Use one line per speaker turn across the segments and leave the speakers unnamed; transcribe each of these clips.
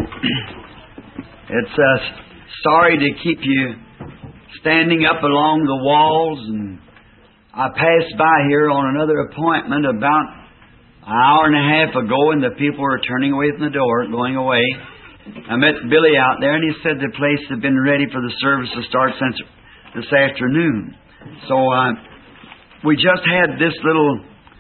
It's sorry to keep you standing up along the walls, and I passed by here on another appointment about an hour and a half ago, and the people were turning away from the door, going away. I met Billy out there, and he said the place had been ready for the service to start since this afternoon. So we just had this little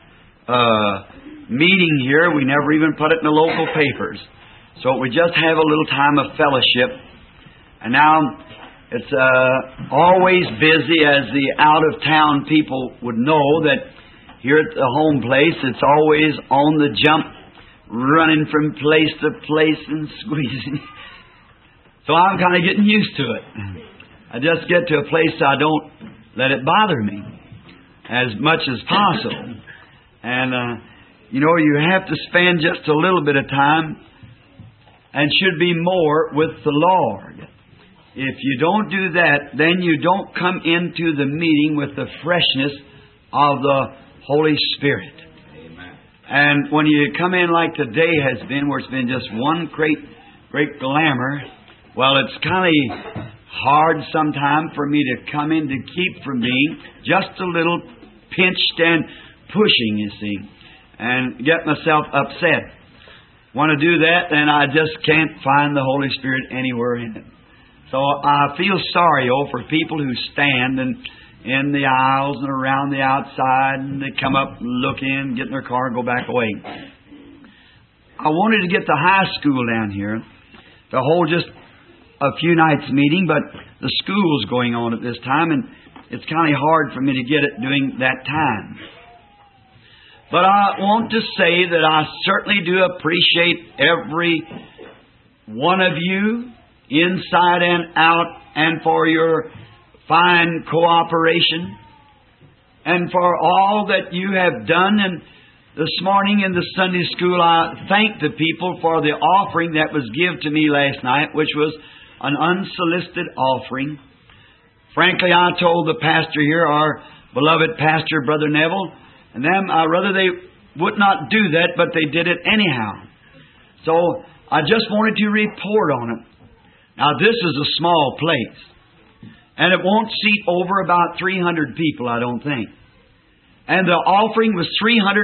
meeting here. We never even put it in the local papers. So we just have a little time of fellowship. And now it's always busy, as the out-of-town people would know, that here at the home place, it's always on the jump, running from place to place and squeezing. So I'm kind of getting used to it. I just get to a place I don't let it bother me as much as possible. And, you have to spend just a little bit of time, and should be more, with the Lord. If you don't do that, then you don't come into the meeting with the freshness of the Holy Spirit.
Amen.
And when you come in like today has been, where it's been just one great glamour, well, it's kind of hard sometime for me to come in to keep from being just a little pinched and pushing, you see, and get myself upset. Want to do that, then I just can't find the Holy Spirit anywhere in it. So I feel sorry, for people who stand and in the aisles and around the outside, and they come up, look in, get in their car, and go back away. I wanted to get the high school down here to hold just a few nights meeting, but the school's going on at this time, and it's kind of hard for me to get it during that time. But I want to say that I certainly do appreciate every one of you, inside and out, and for your fine cooperation, and for all that you have done. And this morning in the Sunday school, I thank the people for the offering that was given to me last night, which was an unsolicited offering. Frankly, I told the pastor here, our beloved pastor, Brother Neville, and them, rather they would not do that, but they did it anyhow. So I just wanted to report on it. Now, this is a small place, and it won't seat over about 300 people, I don't think. And the offering was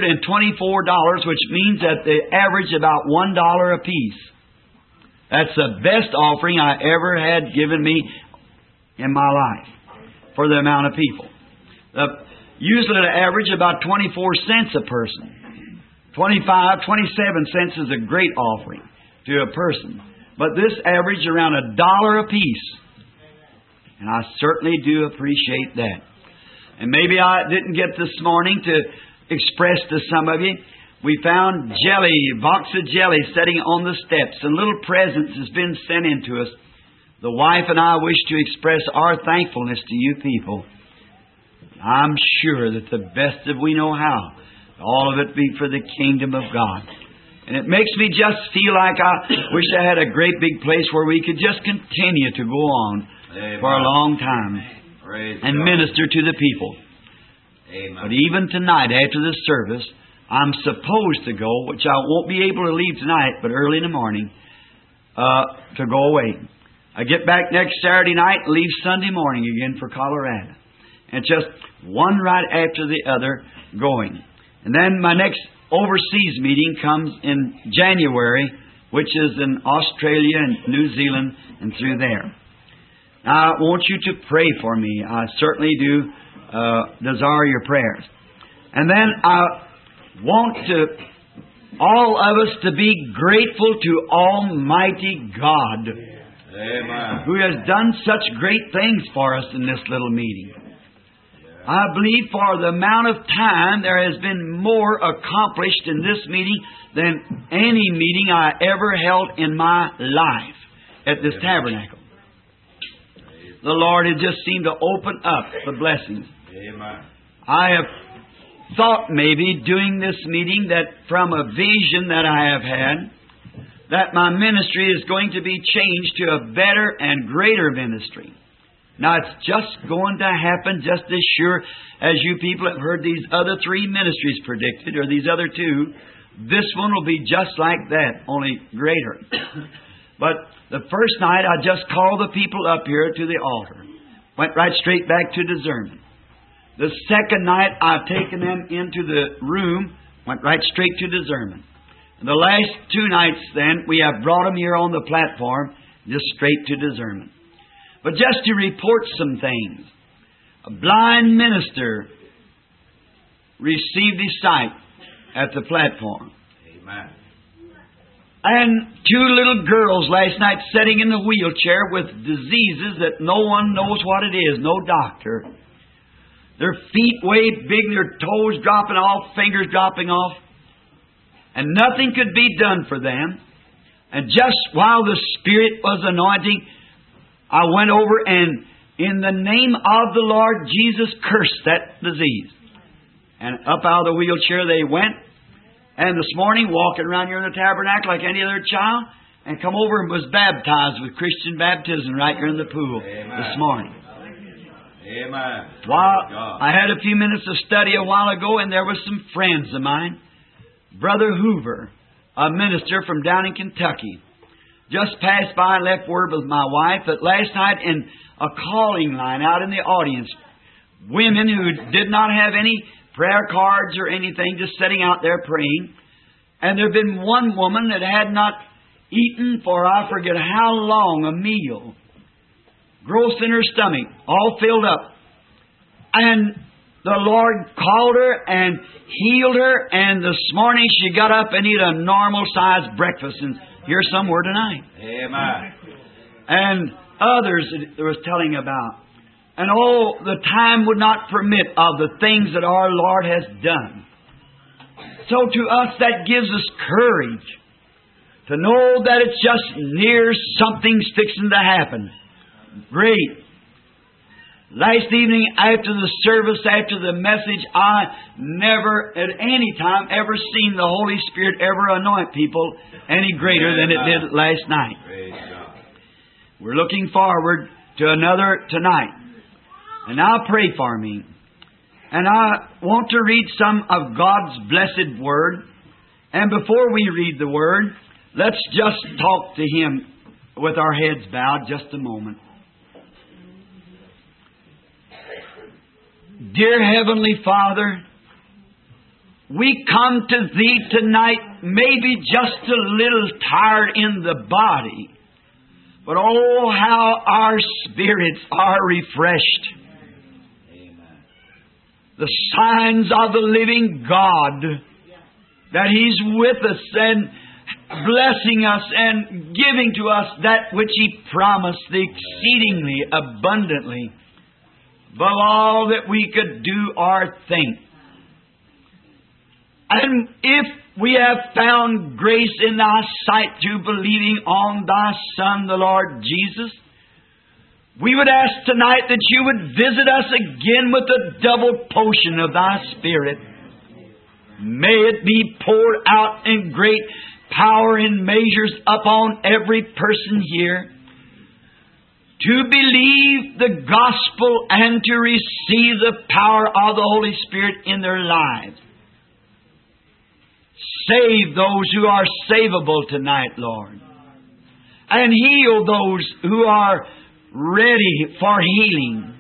$324, which means that they average about $1 a piece. That's the best offering I ever had given me in my life for the amount of people. Usually they average about 24 cents a person. 27 cents is a great offering to a person. But this averaged around $1 a piece. And I certainly do appreciate that. And maybe I didn't get this morning to express to some of you. We found box of jelly sitting on the steps, and little presents has been sent in to us. The wife and I wish to express our thankfulness to you people. I'm sure that the best that we know how, all of it be for the kingdom of God. And it makes me just feel like I wish I had a great big place where we could just continue to go on for a long time and minister to the people.
Amen.
But even tonight, after this service, I'm supposed to go, which I won't be able to leave tonight, but early in the morning, to go away. I get back next Saturday night and leave Sunday morning again for Colorado. And just one right after the other going. And then my next overseas meeting comes in January, which is in Australia and New Zealand and through there. Now, I want you to pray for me. I certainly do desire your prayers. And then I want all of us to be grateful to Almighty God.
Amen.
Who has done such great things for us in this little meeting. I believe for the amount of time there has been more accomplished in this meeting than any meeting I ever held in my life at this tabernacle. The Lord has just seemed to open up the blessings.
Amen.
I have thought maybe doing this meeting that from a vision that I have had, that my ministry is going to be changed to a better and greater ministry. Now, it's just going to happen just as sure as you people have heard these other three ministries predicted, or these other two. This one will be just like that, only greater. But the first night I just called the people up here to the altar. Went right straight back to discernment. The second night I've taken them into the room. Went right straight to discernment. And the last 2 nights then we have brought them here on the platform. Just straight to discernment. But just to report some things. A blind minister received his sight at the platform.
Amen.
And 2 little girls last night sitting in the wheelchair with diseases that no one knows what it is, no doctor. Their feet way big, their toes dropping off, fingers dropping off. And nothing could be done for them. And just while the Spirit was anointing, I went over and in the name of the Lord Jesus cursed that disease. And up out of the wheelchair they went. And this morning, walking around here in the tabernacle like any other child, and come over and was baptized with Christian baptism right here in the pool.
Amen.
This morning.
Amen.
While I had a few minutes of study a while ago, and there was some friends of mine. Brother Hoover, a minister from down in Kentucky, just passed by and left word with my wife that last night in a calling line out in the audience, women who did not have any prayer cards or anything, just sitting out there praying. And there had been one woman that had not eaten for I forget how long a meal. Gross in her stomach, all filled up. And the Lord called her and healed her, and this morning she got up and ate a normal-sized breakfast, and here somewhere tonight.
Amen.
And others it was telling about. And oh, the time would not permit of the things that our Lord has done. So to us that gives us courage to know that it's just near something's fixing to happen. Great. Last evening after the service, after the message, I never at any time ever seen the Holy Spirit ever anoint people any greater than it did last night.
Praise God.
We're looking forward to another tonight. And now pray for me. And I want to read some of God's blessed Word. And before we read the Word, let's just talk to Him with our heads bowed just a moment. Dear Heavenly Father, we come to Thee tonight maybe just a little tired in the body. But oh, how our spirits are refreshed. The signs of the living God, that He's with us and blessing us and giving to us that which He promised exceedingly abundantly, above all that we could do or think. And if we have found grace in Thy sight through believing on Thy Son, the Lord Jesus, we would ask tonight that You would visit us again with a double portion of Thy Spirit. May it be poured out in great power and measures upon every person here to believe the gospel and to receive the power of the Holy Spirit in their lives. Save those who are savable tonight, Lord. And heal those who are ready for healing.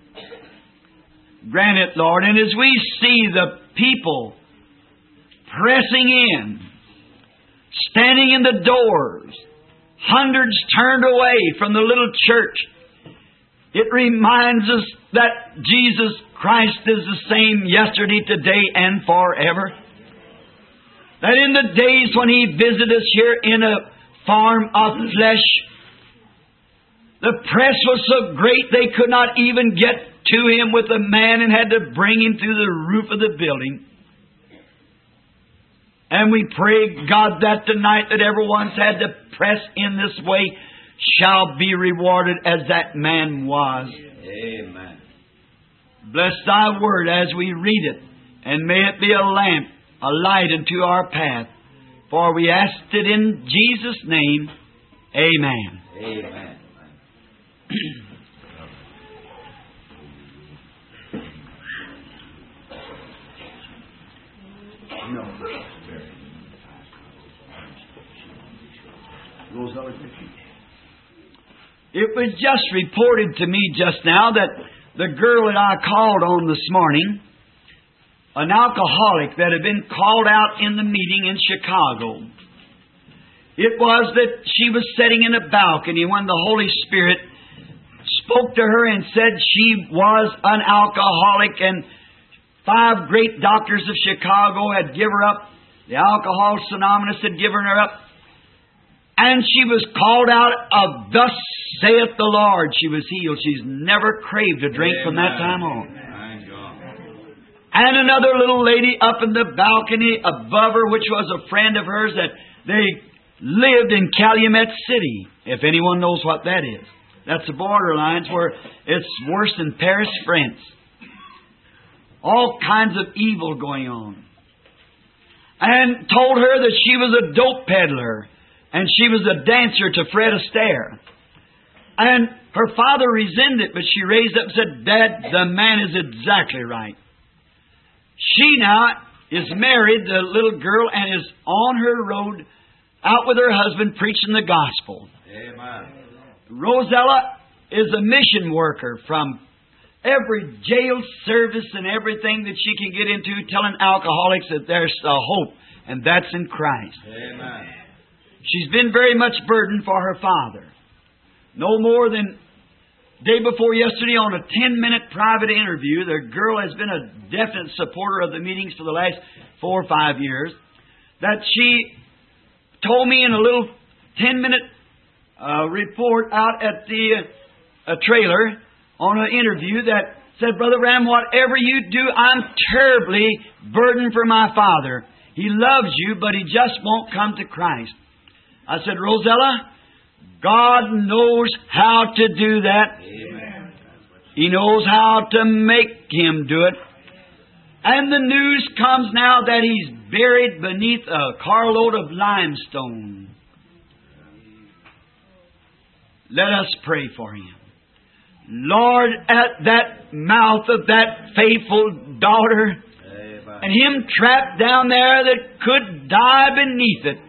Grant it, Lord. And as we see the people pressing in, standing in the doors, hundreds turned away from the little church, it reminds us that Jesus Christ is the same yesterday, today, and forever. That in the days when He visited us here in a form of flesh, the press was so great they could not even get to Him with a man and had to bring Him through the roof of the building. And we pray, God, that tonight that everyone's had to press in this way shall be rewarded as that man was.
Amen.
Bless Thy Word as we read it, and may it be a lamp, a light unto our path. For we asked it in Jesus' name. Amen.
Amen.
Those It was just reported to me just now that the girl that I called on this morning, an alcoholic that had been called out in the meeting in Chicago, it was that she was sitting in a balcony when the Holy Spirit spoke to her and said she was an alcoholic, and 5 great doctors of Chicago had given her up. The Alcoholics Anonymous had given her up. And she was called out of "Thus saith the Lord." She was healed. She's never craved a drink from that time on. And another little lady up in the balcony above her, which was a friend of hers, that they lived in Calumet City, if anyone knows what that is. That's the borderlines where it's worse than Paris, France. All kinds of evil going on. And told her that she was a dope peddler, and she was a dancer to Fred Astaire. And her father resented it, but she raised up and said, "Dad, the man is exactly right." She now is married, the little girl, and is on her road out with her husband preaching the gospel.
Amen.
Rosella is a mission worker from every jail service and everything that she can get into, telling alcoholics that there's a hope, and that's in Christ.
Amen.
She's been very much burdened for her father. No more than day before yesterday on a 10-minute private interview, the girl has been a definite supporter of the meetings for the last 4 or 5 years, that she told me in a little 10-minute report out at the trailer on an interview that said, "Brother Ram, whatever you do, I'm terribly burdened for my father. He loves you, but he just won't come to Christ." I said, "Rosella, God knows how to do that.
Amen.
He knows how to make him do it." And the news comes now that he's buried beneath a carload of limestone. Let us pray for him. Lord, at that mouth of that faithful daughter,
Amen.
and him trapped down there that could die beneath it,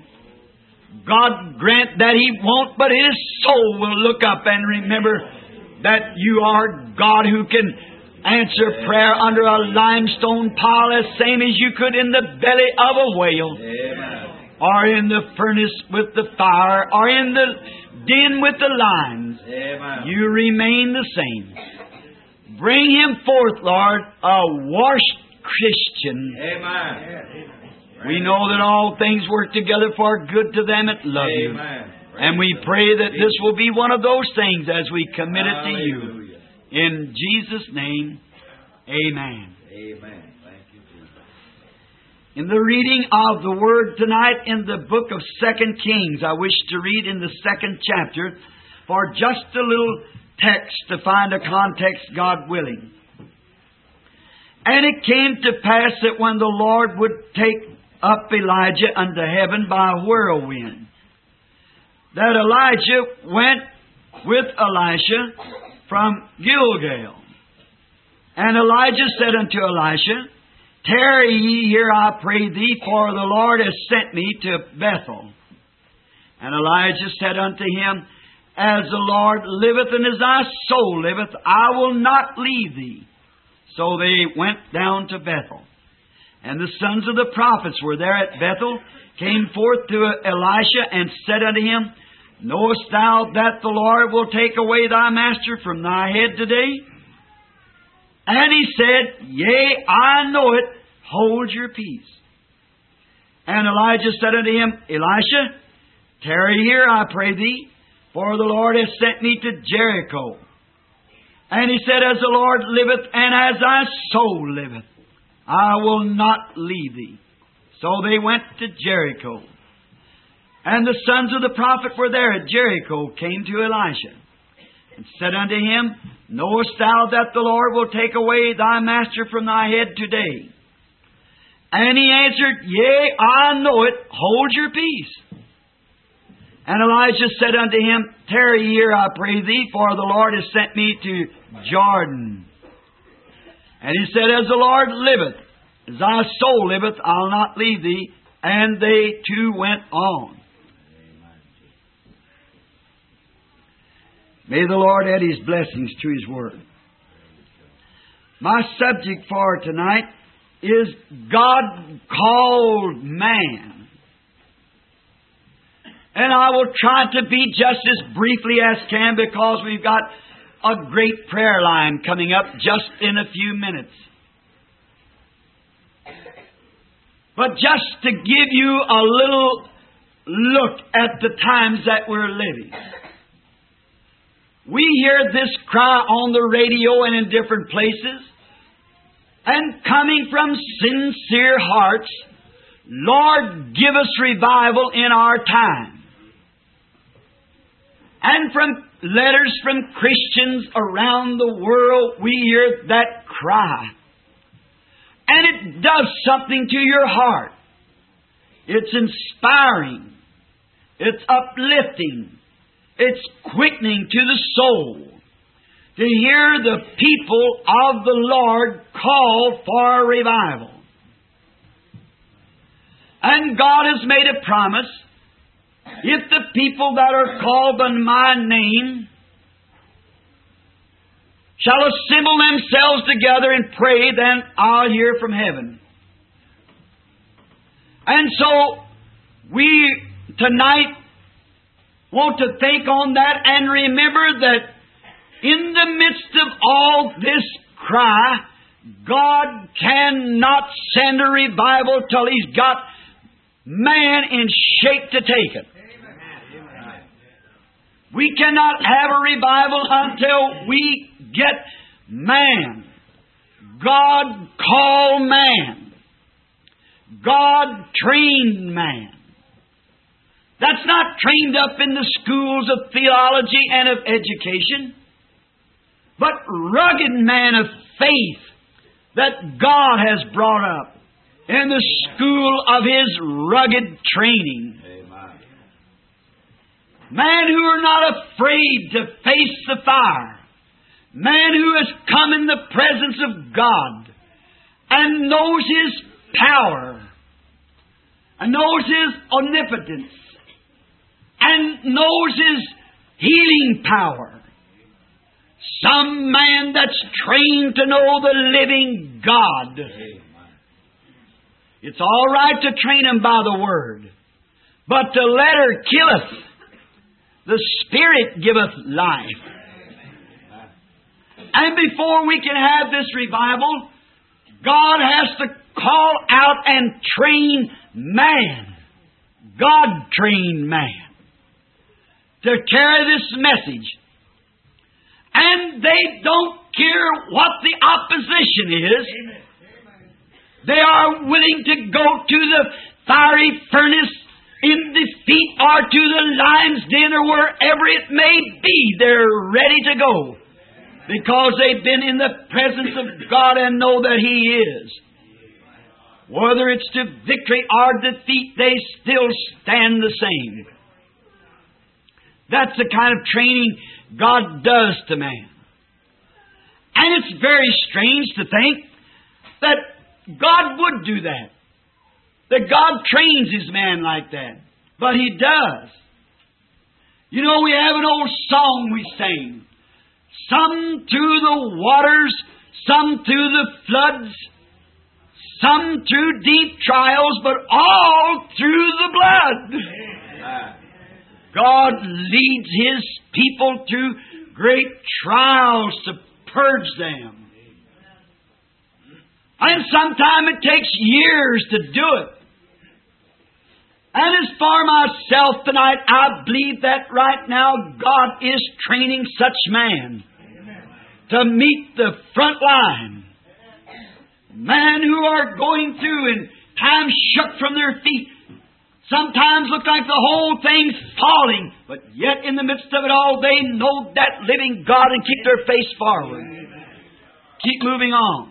God grant that he won't, but his soul will look up and remember that you are God who can answer prayer under a limestone pile as same as you could in the belly of a whale,
Amen.
or in the furnace with the fire, or in the den with the lions.
Amen.
You remain the same. Bring him forth, Lord, a washed Christian.
Amen.
We know that all things work together for good to them that love you.
Amen.
And we pray that this will be one of those things as we commit it to you.
Hallelujah.
In Jesus' name, amen.
Amen. Thank you, Jesus.
In the reading of the Word tonight in the book of 2 Kings, I wish to read in the 2nd chapter for just a little text to find a context, God willing. "And it came to pass that when the Lord would take up Elijah unto heaven by a whirlwind, that Elijah went with Elisha from Gilgal. And Elijah said unto Elisha, Tarry ye here, I pray thee, for the Lord has sent me to Bethel. And Elijah said unto him, As the Lord liveth and as thy soul liveth, I will not leave thee. So they went down to Bethel. And the sons of the prophets were there at Bethel, came forth to Elisha, and said unto him, Knowest thou that the Lord will take away thy master from thy head today? And he said, Yea, I know it. Hold your peace. And Elijah said unto him, Elisha, tarry here, I pray thee, for the Lord has sent me to Jericho. And he said, As the Lord liveth, and as thy soul liveth, I will not leave thee. So they went to Jericho. And the sons of the prophet were there at Jericho, came to Elisha, and said unto him, Knowest thou that the Lord will take away thy master from thy head today? And he answered, Yea, I know it. Hold your peace. And Elijah said unto him, Tarry here, I pray thee, for the Lord has sent me to Jordan. And he said, As the Lord liveth, as thy soul liveth, I'll not leave thee. And they two went on. May the Lord add His blessings to His Word. My subject for tonight is God called man. And I will try to be just as briefly as can, because we've got a great prayer line coming up just in a few minutes. But just to give you a little look at the times that we're living. We hear this cry on the radio and in different places, and coming from sincere hearts, Lord, give us revival in our time. And from letters from Christians around the world, we hear that cry. And it does something to your heart. It's inspiring. It's uplifting. It's quickening to the soul to hear the people of the Lord call for a revival. And God has made a promise. If the people that are called by my name shall assemble themselves together and pray, then I'll hear from heaven. And so we tonight want to think on that and remember that in the midst of all this cry, God cannot send a revival till He's got man in shape to take it. We cannot have a revival until we get man. God called man. God trained man. That's not trained up in the schools of theology and of education, but rugged man of faith that God has brought up in the school of His rugged training.
Amen.
Man who are not afraid to face the fire. Man who has come in the presence of God and knows His power and knows His omnipotence and knows His healing power. Some man that's trained to know the living God. It's all right to train him by the Word, but the letter killeth, the Spirit giveth life. And before we can have this revival, God has to call out and train man. God trained man to carry this message. And they don't care what the opposition is. They are willing to go to the fiery furnace in defeat or to the lion's den or wherever it may be. They're ready to go because they've been in the presence of God and know that He is. Whether it's to victory or defeat, they still stand the same. That's the kind of training God does to man. And it's very strange to think that God would do that. That God trains His man like that. But He does. You know, we have an old song we sing. Some through the waters, some through the floods, some through deep trials, but all through the blood. God leads His people through great trials to purge them. And sometimes it takes years to do it. And as for myself tonight, I believe that right now God is training such man to meet the front line. Men who are going through and times shook from their feet. Sometimes look like the whole thing's falling, but yet in the midst of it all, they know that living God and keep their face forward. Keep moving on.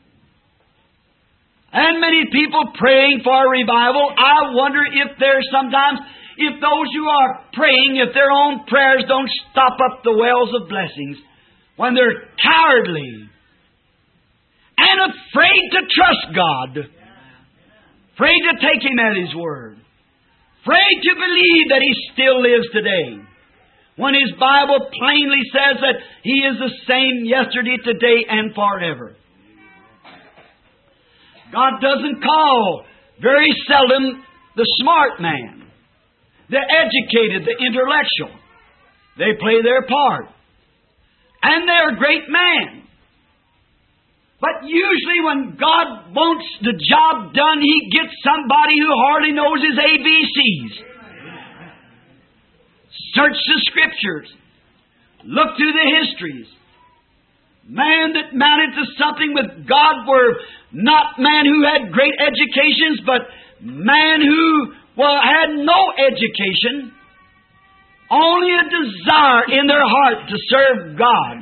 And many people praying for a revival. I wonder if there's sometimes, if those who are praying, if their own prayers don't stop up the wells of blessings when they're cowardly and afraid to trust God, afraid to take Him at His word, afraid to believe that He still lives today. when His Bible plainly says that He is the same yesterday, today, and forever. God doesn't call very seldom the smart man, the educated, the intellectual. They play their part. And they're a great man. But usually when God wants the job done, He gets somebody who hardly knows His ABCs. Search the Scriptures. Look through the histories. Man that mounted to something with God were not man who had great educations, but man who had no education, only a desire in their heart to serve God.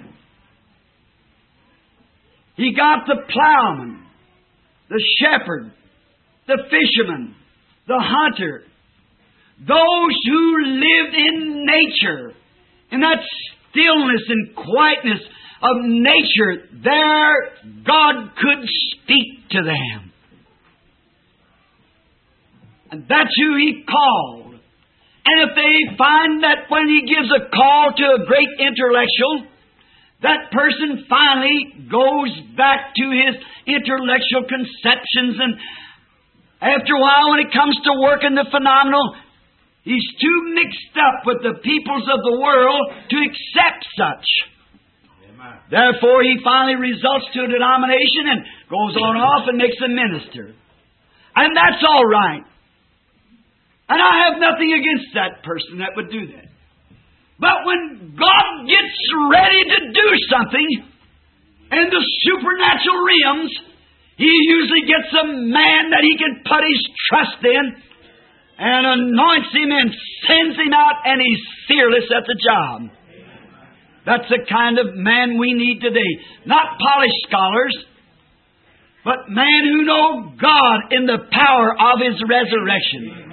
He got the plowman, the shepherd, the fisherman, the hunter, those who lived in nature, in that stillness and quietness of nature. There God could speak to them. And that's who He called. And if they find that when He gives a call to a great intellectual, that person finally goes back to his intellectual conceptions, and after a while, when it comes to working the phenomenal, he's too mixed up with the peoples of the world to accept such. Amen. Therefore, he finally results to a denomination and goes on off and makes a minister. And that's all right. And I have nothing against that person that would do that. But when God gets ready to do something in the supernatural realms, He usually gets a man that He can put His trust in and anoints him and sends him out, and he's fearless at the job. That's the kind of man we need today. Not polished scholars, but men who know God in the power of His resurrection.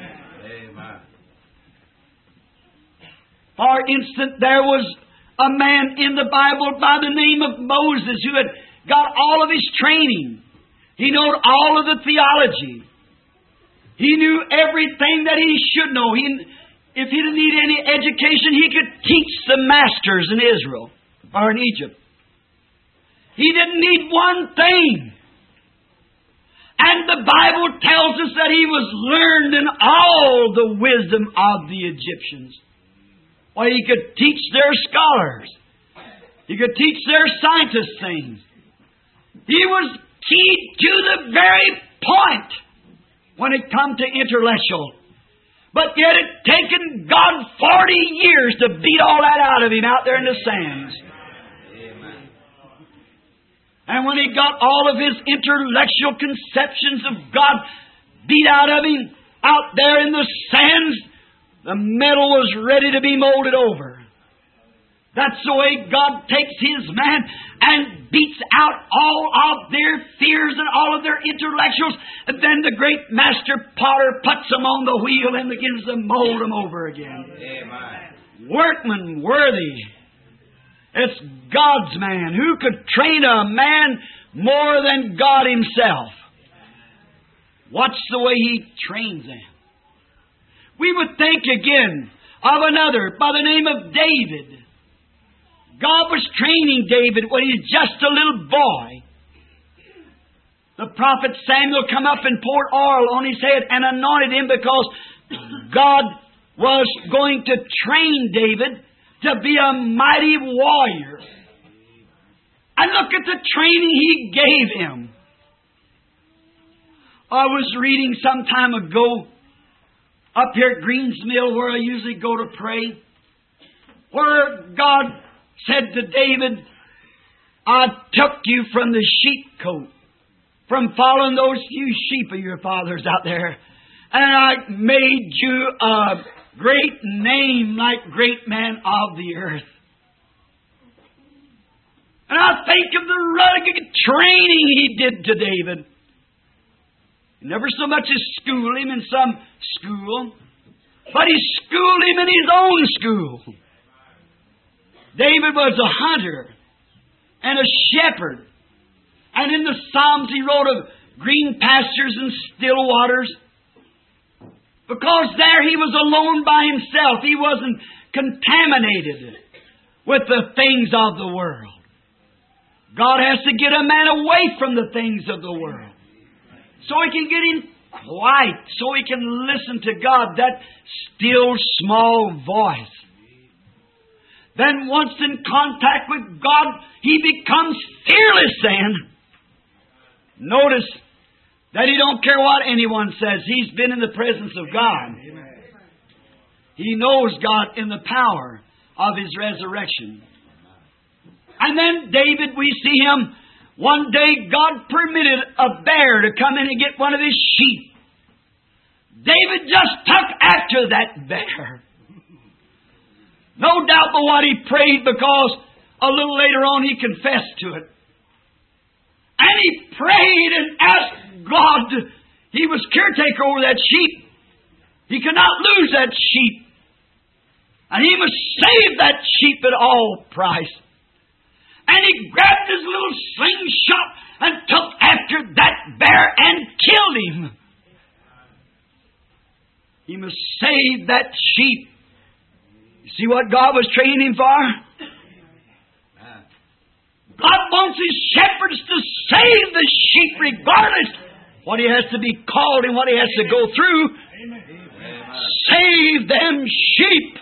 For instance, there was a man in the Bible by the name of Moses who had got all of his training. He knew all of the theology. He knew everything that he should know. If he didn't need any education, he could teach the masters in Israel or in Egypt. He didn't need one thing. And the Bible tells us that he was learned in all the wisdom of the Egyptians. Well, he could teach their scholars. He could teach their scientists things. He was keyed to the very point when it come to intellectual. But yet it taken God 40 years to beat all that out of him out there in the sands. Amen. And when he got all of his intellectual conceptions of God beat out of him out there in the sands, the metal was ready to be molded over. That's the way God takes His man and beats out all of their fears and all of their intellectuals. And then the great master potter puts them on the wheel and begins to mold them over again. Amen. Workman worthy. It's God's man. Who could train a man more than God Himself? Watch the way He trains them. We would think again of another by the name of David. God was training David when he was just a little boy. The prophet Samuel come up and poured oil on his head and anointed him because God was going to train David to be a mighty warrior. And look at the training He gave him. I was reading some time ago up here at Greens Mill, where I usually go to pray, where God said to David, I took you from the sheepcote, from following those few sheep of your fathers out there, and I made you a great name like great men of the earth. And I think of the rugged training He did to David. Never so much as school him in some school, but He schooled him in His own school. David was a hunter and a shepherd. And in the Psalms he wrote of green pastures and still waters. Because there he was alone by himself. He wasn't contaminated with the things of the world. God has to get a man away from the things of the world so he can get him quiet, so he can listen to God, that still small voice. Then once in contact with God, he becomes fearless then. Notice that he don't care what anyone says. He's been in the presence of God. He knows God in the power of His resurrection. And then David, we see him, one day God permitted a bear to come in and get one of his sheep. David just took after that bear. No doubt but what he prayed, because a little later on he confessed to it. And he prayed and asked God. He was caretaker over that sheep. He could not lose that sheep. And he must save that sheep at all price. And he grabbed his little slingshot and took after that bear and killed him. He must save that sheep. You see what God was training him for? God wants His shepherds to save the sheep regardless what he has to be called and what he has to go through. Save them sheep.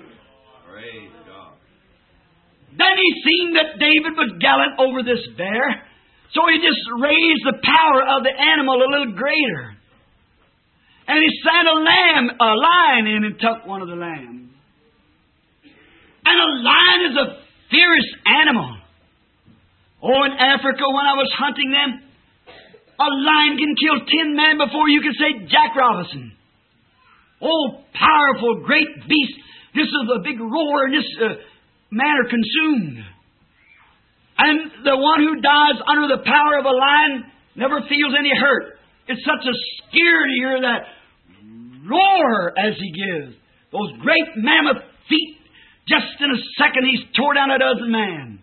Then he seen that David was gallant over this bear, so he just raised the power of the animal a little greater. And he sent a lion in and took one of the lambs. And a lion is a fierce animal. Oh, in Africa, when I was hunting them, a lion can kill 10 men before you can say Jack Robinson. Oh, powerful, great beast. This is a big roar, and this man are consumed. And the one who dies under the power of a lion never feels any hurt. It's such a scare to hear that roar as he gives. Those great mammoth feet. Just in a second he's tore down a dozen men.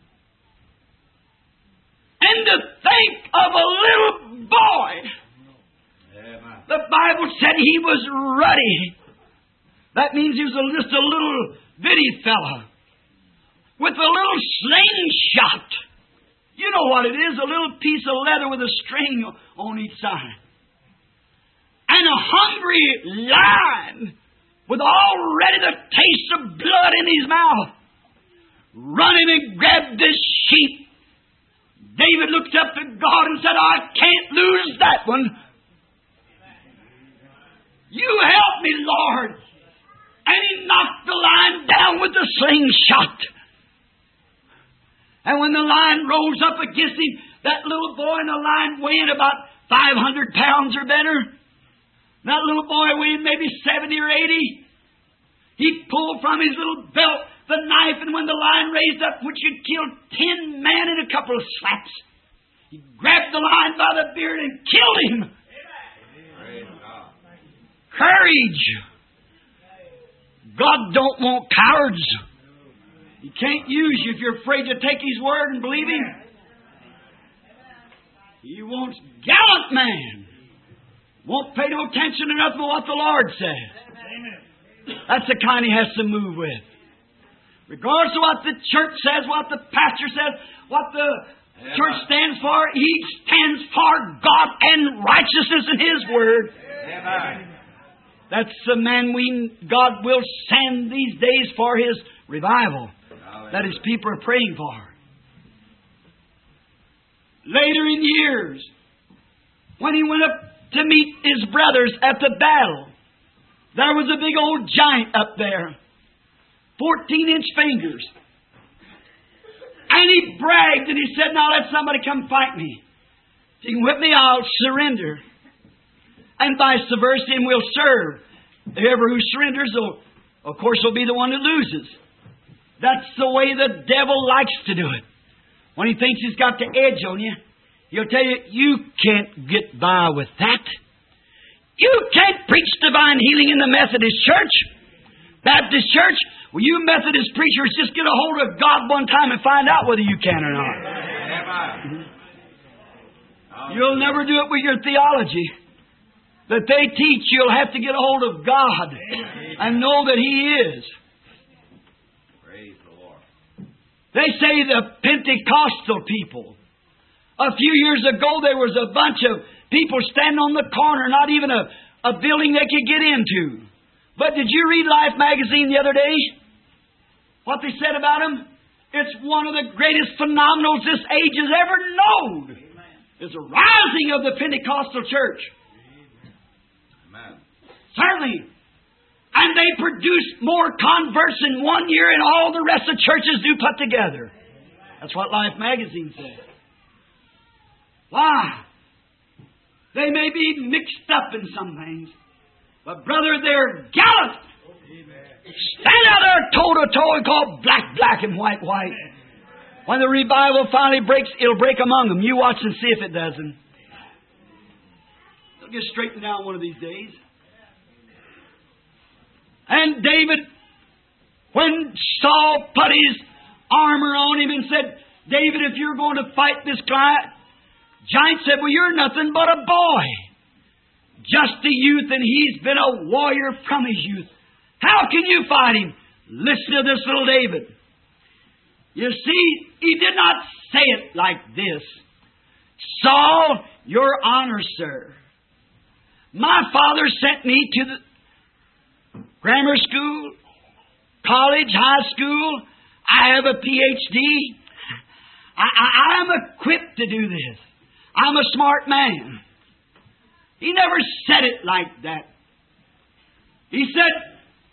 And to think of a little boy. The Bible said he was ruddy. That means he was just a little bitty fella with a little slingshot. You know what it is, a little piece of leather with a string on each side. And a hungry lion with already the taste of blood in his mouth, running and grabbed this sheep. David looked up to God and said, I can't lose that one. You help me, Lord. And he knocked the lion down with the slingshot. And when the lion rose up against him, that little boy and the lion weighing about 500 pounds or better. That little boy weighed maybe 70 or 80. He pulled from his little belt the knife, and when the lion raised up, which had killed 10 men in a couple of slaps, he grabbed the lion by the beard and killed him. Courage. God don't want cowards. He can't use you if you're afraid to take His word and believe Him. He wants gallant man. Won't pay no attention to nothing but what the Lord says. That's the kind He has to move with. Regardless of what the church says, what the pastor says, what the church stands for, he stands for God and righteousness in His word. That's the man God will send these days for His revival that His people are praying for. Later in years, when he went up to meet his brothers at the battle, there was a big old giant up there, 14-inch fingers. And he bragged and he said, now let somebody come fight me. If you can whip me, I'll surrender. And vice versa, and we'll serve. Whoever who surrenders, of course, will be the one who loses. That's the way the devil likes to do it. When he thinks he's got the edge on you, he'll tell you, you can't get by with that. You can't preach divine healing in the Methodist Church. Baptist Church, well, you Methodist preachers just get a hold of God one time and find out whether you can or not. You'll never do it with your theology. That they teach, you'll have to get a hold of God and know that He is. They say the Pentecostal people. A few years ago, there was a bunch of people standing on the corner, not even a building they could get into. But did you read Life magazine the other day? What they said about them? It's one of the greatest phenomenals this age has ever known. It's a rising of the Pentecostal church.
Amen.
Certainly. And they produce more converts in 1 year than all the rest of churches do put together. That's what Life magazine says. Why? They may be mixed up in some things, but brother, they're gallant. Stand out there toe to toe and call black, black, and white, white. When the revival finally breaks, it'll break among them. You watch and see if it doesn't. It'll get straightened down one of these days. And David, when Saul put his armor on him and said, David, if you're going to fight this giant said, well, you're nothing but a boy. Just a youth, and he's been a warrior from his youth. How can you fight him? Listen to this little David. You see, he did not say it like this. Saul, your honor, sir. My father sent me to the grammar school, college, high school. I have a PhD. I'm equipped to do this. I'm a smart man. He never said it like that. He said,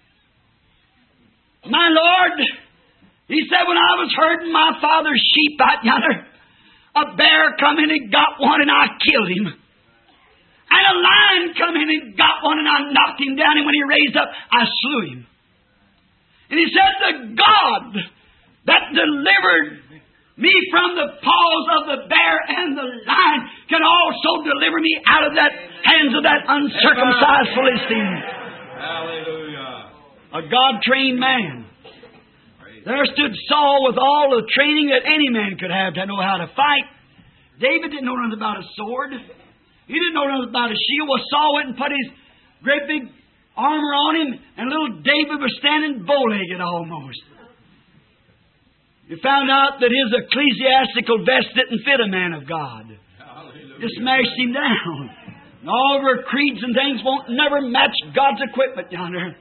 my Lord, he said, when I was herding my father's sheep out yonder, a bear come in and got one and I killed him. And a lion come in and got one and I knocked him down, and when he raised up, I slew him. And he said, the God that delivered me from the paws of the bear and the lion can also deliver me out of that hands of that uncircumcised Philistine.
Hallelujah.
A God-trained man. There stood Saul with all the training that any man could have to know how to fight. David didn't know nothing about a sword. He didn't know nothing about a shield. Well, Saul went and put his great big armor on him, and little David was standing bow-legged almost. He found out that his ecclesiastical vest didn't fit a man of God.
Hallelujah.
Just smashed him down. And all of our creeds and things won't never match God's equipment yonder.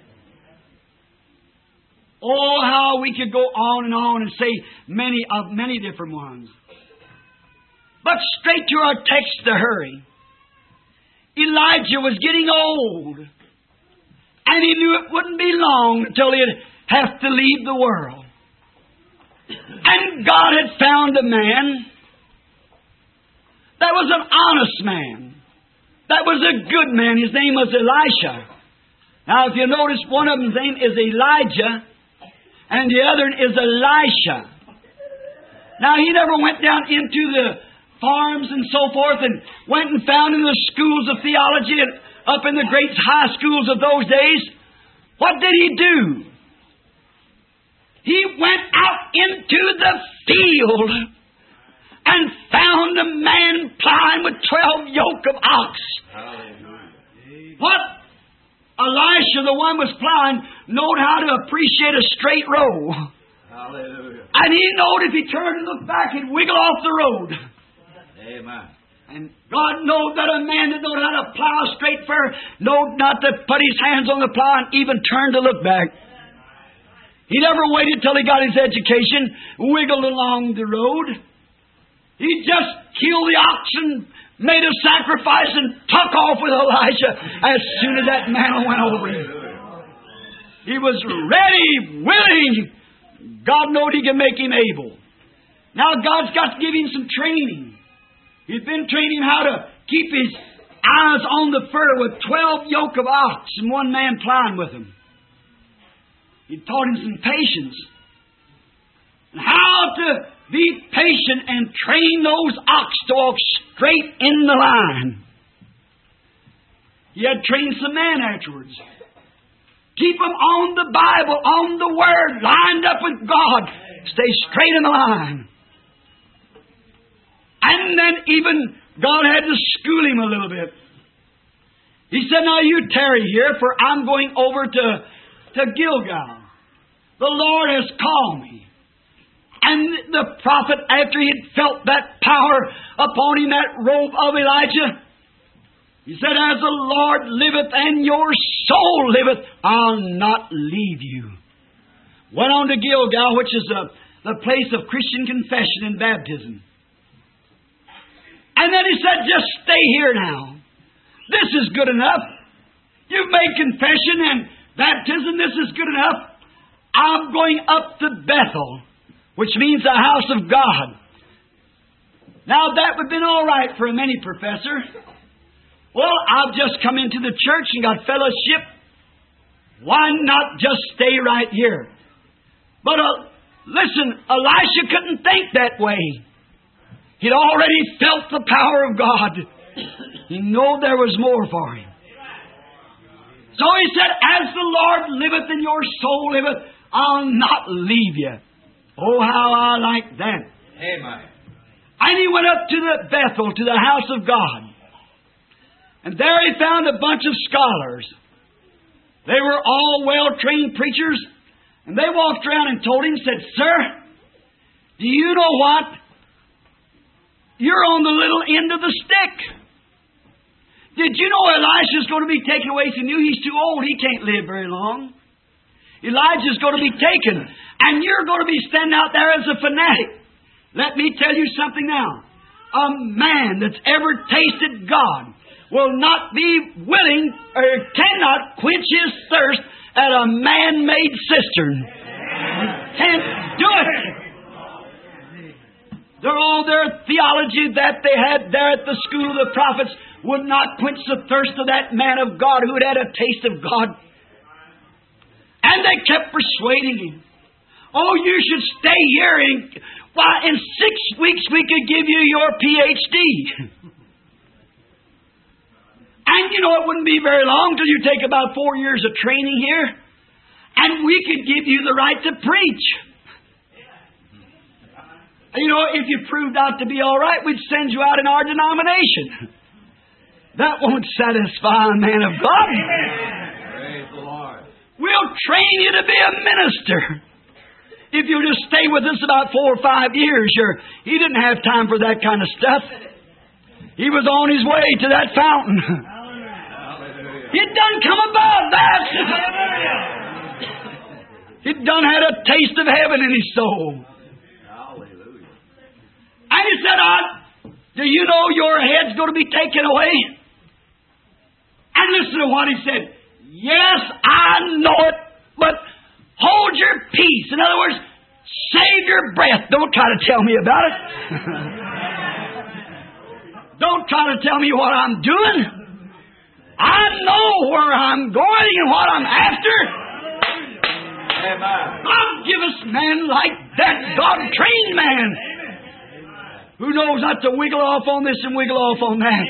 Oh, how we could go on and say many different ones. But straight to our text to hurry. Elijah was getting old. And he knew it wouldn't be long until he'd have to leave the world. And God had found a man that was an honest man. That was a good man. His name was Elisha. Now, if you notice, one of them's name is Elijah, and the other is Elisha. Now, he never went down into the farms and so forth and went and found in the schools of theology and up in the great high schools of those days. What did he do? He went out into the field and found a man plowing with 12 yoke of ox.
Hallelujah.
What? Elisha, the one was plowing, knowed how to appreciate a straight row.
Hallelujah.
And he knowed if he turned and looked back, he'd wiggle off the road.
Amen.
And God knowed that a man that knowed how to plow straight fur knowed not to put his hands on the plow and even turn to look back. He never waited till he got his education, wiggled along the road. He just killed the oxen, made a sacrifice, and took off with Elijah as soon as that mantle went over him. He was ready, willing. God knowed He could make him able. Now God's got to give him some training. He's been training him how to keep his eyes on the fur with 12 yoke of ox and one man plowing with him. He taught him some patience. And how to be patient and train those ox to walk straight in the line. He had trained some men afterwards. Keep them on the Bible, on the Word, lined up with God. Stay straight in the line. And then even God had to school him a little bit. He said, now you tarry here, for I'm going over to Gilgal. The Lord has called me. And the prophet, after he had felt that power upon him, that robe of Elijah, he said, as the Lord liveth and your soul liveth, I'll not leave you. Went on to Gilgal, which is the place of Christian confession and baptism. And then he said, just stay here now. This is good enough. You've made confession and baptism. This is good enough. I'm going up to Bethel, which means the house of God. Now that would have been all right for a mini professor. Well, I've just come into the church and got fellowship. Why not just stay right here? But listen, Elisha couldn't think that way. He'd already felt the power of God. He knew there was more for him. So he said, as the Lord liveth and your soul liveth, I'll not leave you. Oh, how I like that.
Amen.
And he went up to the Bethel, to the house of God. And there he found a bunch of scholars. They were all well-trained preachers. And they walked around and told him, said, sir, do you know what? You're on the little end of the stick. Did you know Elisha's going to be taken away? He knew he's too old. He can't live very long. Elijah's going to be taken. And you're going to be standing out there as a fanatic. Let me tell you something now. A man that's ever tasted God will not be willing or cannot quench his thirst at a man-made cistern. Can't do it. All their theology that they had there at the school of the prophets would not quench the thirst of that man of God who had had a taste of God. And they kept persuading him. Oh, you should stay here. Why, in 6 weeks we could give you your PhD. And you know, it wouldn't be very long till you take about 4 years of training here. And we could give you the right to preach. You know, if you proved out to be all right, we'd send you out in our denomination. That won't satisfy a man of God.
Praise the Lord.
We'll train you to be a minister. If you just stay with us about 4 or 5 years, he didn't have time for that kind of stuff. He was on his way to that fountain. He'd done come above that. He'd done had a taste of heaven in his soul. And he said, do you know your head's going to be taken away? And listen to what he said. Yes, I know it, but hold your peace. In other words, save your breath. Don't try to tell me about it. Don't try to tell me what I'm doing. I know where I'm going and what I'm after. God give us men like that, God-trained man, who knows not to wiggle off on this and wiggle off on that.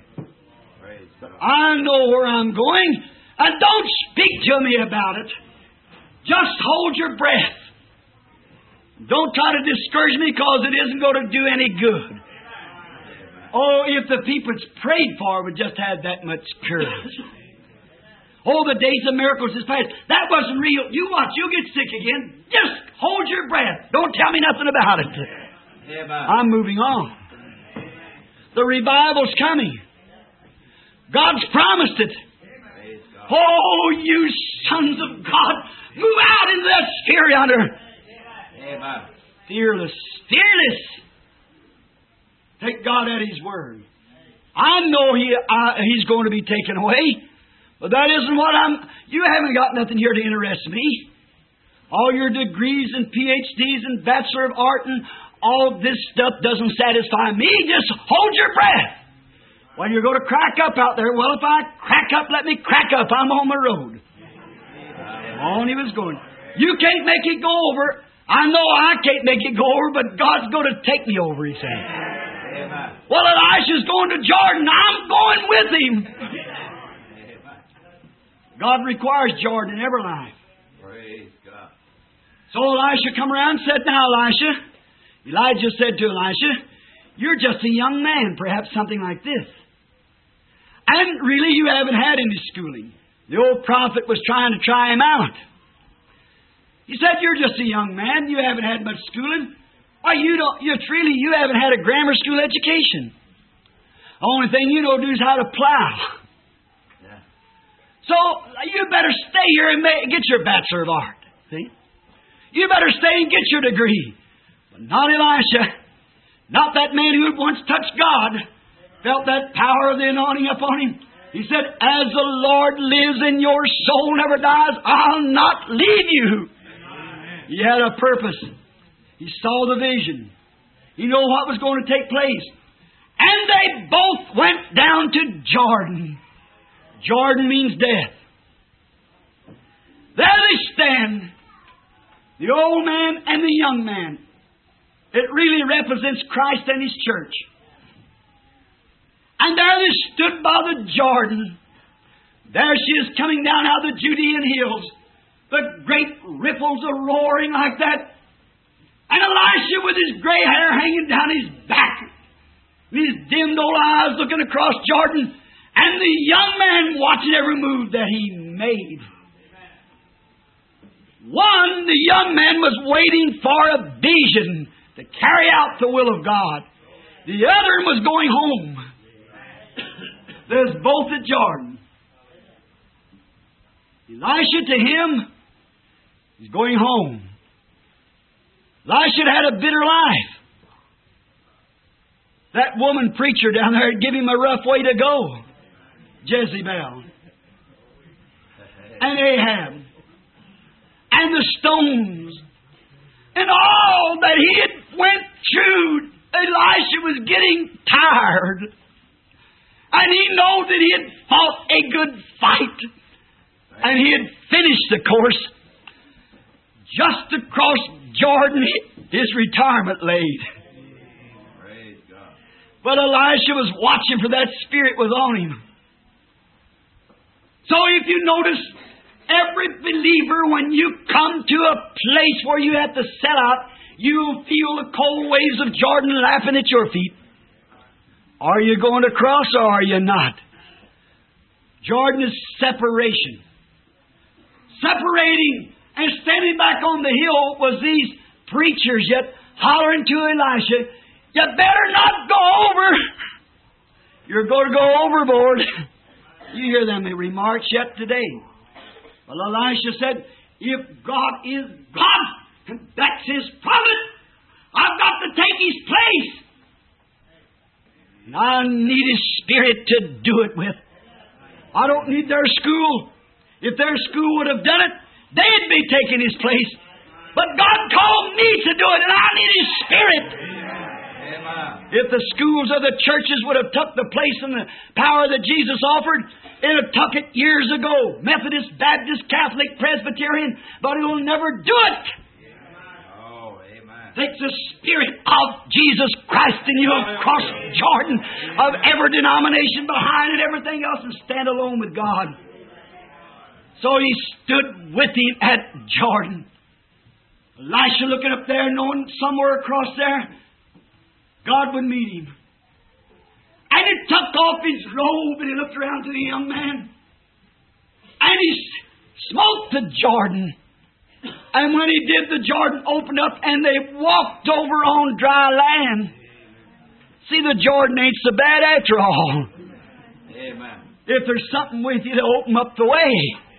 I know where I'm going, and don't speak to me about it. Just hold your breath. Don't try to discourage me, because it isn't going to do any good. Oh, if the people it's prayed for would just have that much courage. Oh, the days of miracles is past. That wasn't real. You watch, you'll get sick again. Just hold your breath. Don't tell me nothing about it. I'm moving on. The revival's coming. God's promised it. Oh, you sons of God, move out into that sphere yonder. Fearless, fearless. Take God at His word. I know He's going to be taken away, but that isn't what you haven't got nothing here to interest me. All your degrees and PhDs and Bachelor of Art and all this stuff doesn't satisfy me. Just hold your breath. Well, you're going to crack up out there. Well, if I crack up, let me crack up. I'm on the road. On he was going. You can't make it go over. I know I can't make it go over, but God's going to take me over, he said. Well, Elisha's going to Jordan. I'm going with him. God requires Jordan in every life.
Praise God.
So Elisha come around and said, now, Elisha, Elijah said to Elisha, you're just a young man, perhaps something like this. And really, you haven't had any schooling. The old prophet was trying to try him out. He said, you're just a young man. You haven't had much schooling.
Why, you haven't had a grammar school education. The only thing you know to do is how to plow.
Yeah.
So you better stay here and get your Bachelor of Art. See? You better stay and get your degree. But not Elisha. Not that man who had once touched God. Felt that power of the anointing upon him. He said, as the Lord lives and your soul never dies, I'll not leave you. Amen. He had a purpose. He saw the vision. He knew what was going to take place. And they both went down to Jordan. Jordan means death. There they stand. The old man and the young man. It really represents Christ and His church. And there they stood by the Jordan. There she is coming down out of the Judean hills. The great ripples are roaring like that. And Elisha with his gray hair hanging down his back. And his dimmed old eyes looking across Jordan. And the young man watching every move that he made. One, the young man was waiting for a vision to carry out the will of God. The other was going home. There's both at Jordan. Elisha to him, he's going home. Elisha had a bitter life. That woman preacher down there had given him a rough way to go. Jezebel. And Ahab. And the stones. And all that he had went through, Elisha was getting tired. And he knew that he had fought a good fight. And he had finished the course. Just across Jordan, his retirement laid.
Praise God.
But Elisha was watching, for that Spirit was on him. So if you notice, every believer, when you come to a place where you have to sell out, you'll feel the cold waves of Jordan laughing at your feet. Are you going to cross or are you not? Jordan is separation. Separating and standing back on the hill was these preachers yet hollering to Elisha, you better not go over. You're going to go overboard. You hear them remarks yet today. Well, Elisha said, if God is God, and that's His promise, I've got to take His place. And I need His Spirit to do it with. I don't need their school. If their school would have done it, they'd be taking His place. But God called me to do it, and I need His Spirit.
Amen.
If the schools of the churches would have took the place and the power that Jesus offered, it would have took it years ago. Methodist, Baptist, Catholic, Presbyterian, but it will never do it.
Oh, amen.
Takes the Spirit of Jesus Christ and you'll cross Jordan of every denomination behind it, everything else, and stand alone with God. So he stood with him at Jordan. Elisha looking up there, knowing somewhere across there, God would meet him. And he took off his robe and he looked around to the young man. And he smote the Jordan. And when he did, the Jordan opened up and they walked over on dry land. See, the Jordan ain't so bad after all.
Amen.
If there's something with you to open up the way.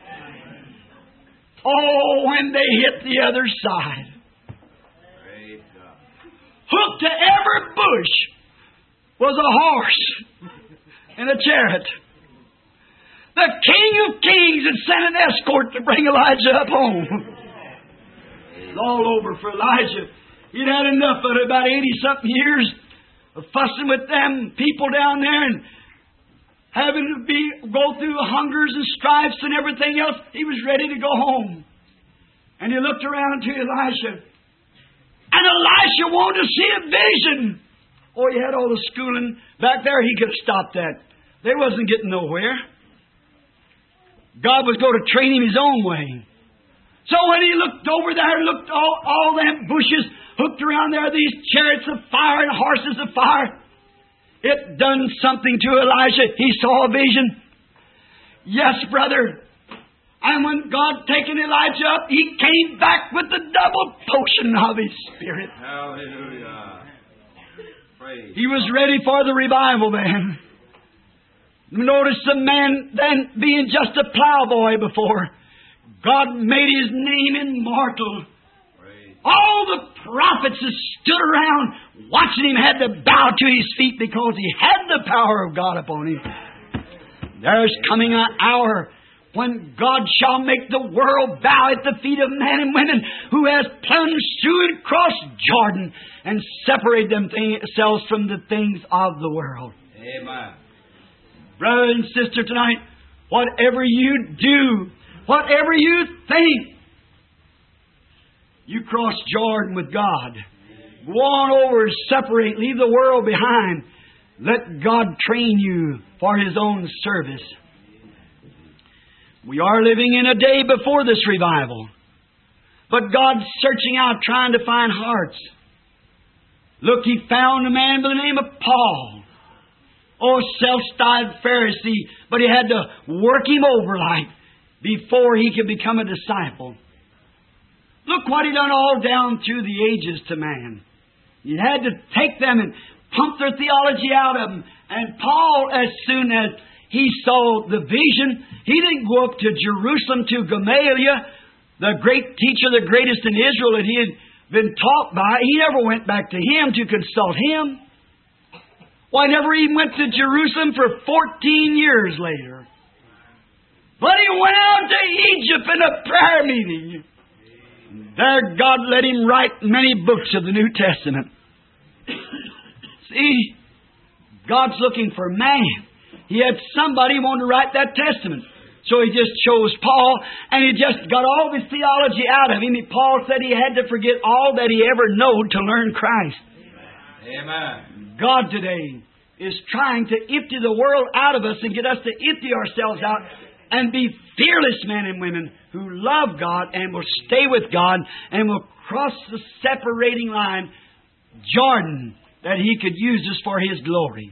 Oh, when they hit the other side.
Praise God.
Hooked to every bush was a horse and a chariot. The King of Kings had sent an escort to bring Elijah up home. It's all over for Elijah. He'd had enough of it, about 80-something years of fussing with them people down there and having to go through hungers and strifes and everything else. He was ready to go home. And he looked around to Elisha. And Elisha wanted to see a vision. Oh, he had all the schooling back there. He could have stopped that. They wasn't getting nowhere. God was going to train him his own way. So when he looked over there, looked all them bushes hooked around there, these chariots of fire and horses of fire, it done something to Elisha. He saw a vision. Yes, brother. And when God taken Elijah up, he came back with the double portion of His Spirit.
Hallelujah. Praise.
He was ready for the revival then. Notice the man then being just a plowboy before. God made his name immortal.
Praise.
All the prophets that stood around watching him had to bow to his feet because he had the power of God upon him. There's coming an hour when God shall make the world bow at the feet of men and women who has plunged through and crossed Jordan and separated themselves from the things of the world.
Amen.
Brother and sister, tonight, whatever you do, whatever you think, you cross Jordan with God. Go on over, separate, leave the world behind. Let God train you for His own service. We are living in a day before this revival. But God's searching out, trying to find hearts. Look, He found a man by the name of Paul. Oh, self-styled Pharisee. But He had to work him over like before he could become a disciple. Look what He done all down through the ages to man. He had to take them and pump their theology out of them. And Paul, as soon as he saw the vision, he didn't go up to Jerusalem to Gamaliel, the great teacher, the greatest in Israel that he had been taught by. He never went back to him to consult him. Why, never even went to Jerusalem for 14 years later. But he went out to Egypt in a prayer meeting. There God let him write many books of the New Testament. See, God's looking for man. He had somebody who wanted to write that testament. So He just chose Paul, and He just got all of his theology out of him. Paul said he had to forget all that he ever knew to learn Christ.
Amen.
God today is trying to empty the world out of us and get us to empty ourselves out and be fearless men and women who love God and will stay with God and will cross the separating line, Jordan, that He could use us for His glory.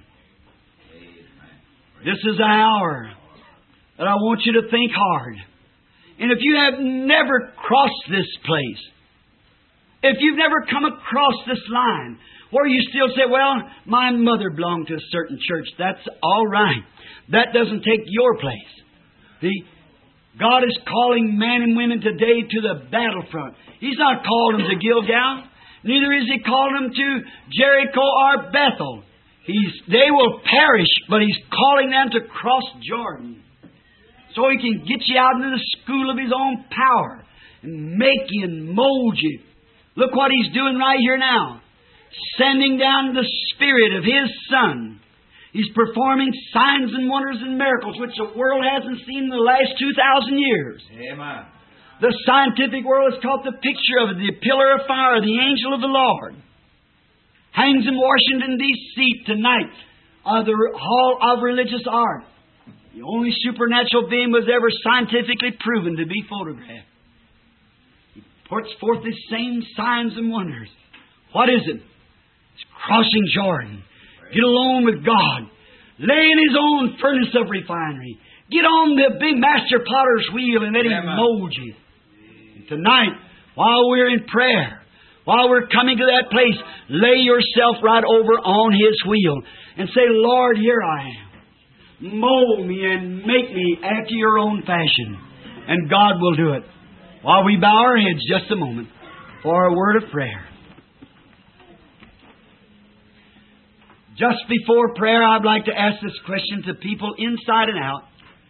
This is an hour that I want you to think hard. And if you have never crossed this place, if you've never come across this line, where you still say, well, my mother belonged to a certain church, that's all right. That doesn't take your place. See, God is calling men and women today to the battlefront. He's not calling them to Gilgal. Neither is He calling them to Jericho or Bethel. They will perish, but He's calling them to cross Jordan. So He can get you out into the school of His own power and make you and mold you. Look what He's doing right here now. Sending down the Spirit of His Son. He's performing signs and wonders and miracles which the world hasn't seen in the last 2,000 years.
Amen.
The scientific world has caught the picture of the pillar of fire, the angel of the Lord. Hangs in Washington, D.C. tonight of the Hall of Religious Art. The only supernatural being was ever scientifically proven to be photographed. He puts forth the same signs and wonders. What is it? It's crossing Jordan. Get alone with God. Lay in His own furnace of refinery. Get on the big master potter's wheel and let Him mold you. And tonight, while we're in prayer, while we're coming to that place, lay yourself right over on His wheel and say, Lord, here I am. Mold me and make me after Your own fashion. And God will do it. While we bow our heads just a moment for a word of prayer. Just before prayer, I'd like to ask this question to people inside and out.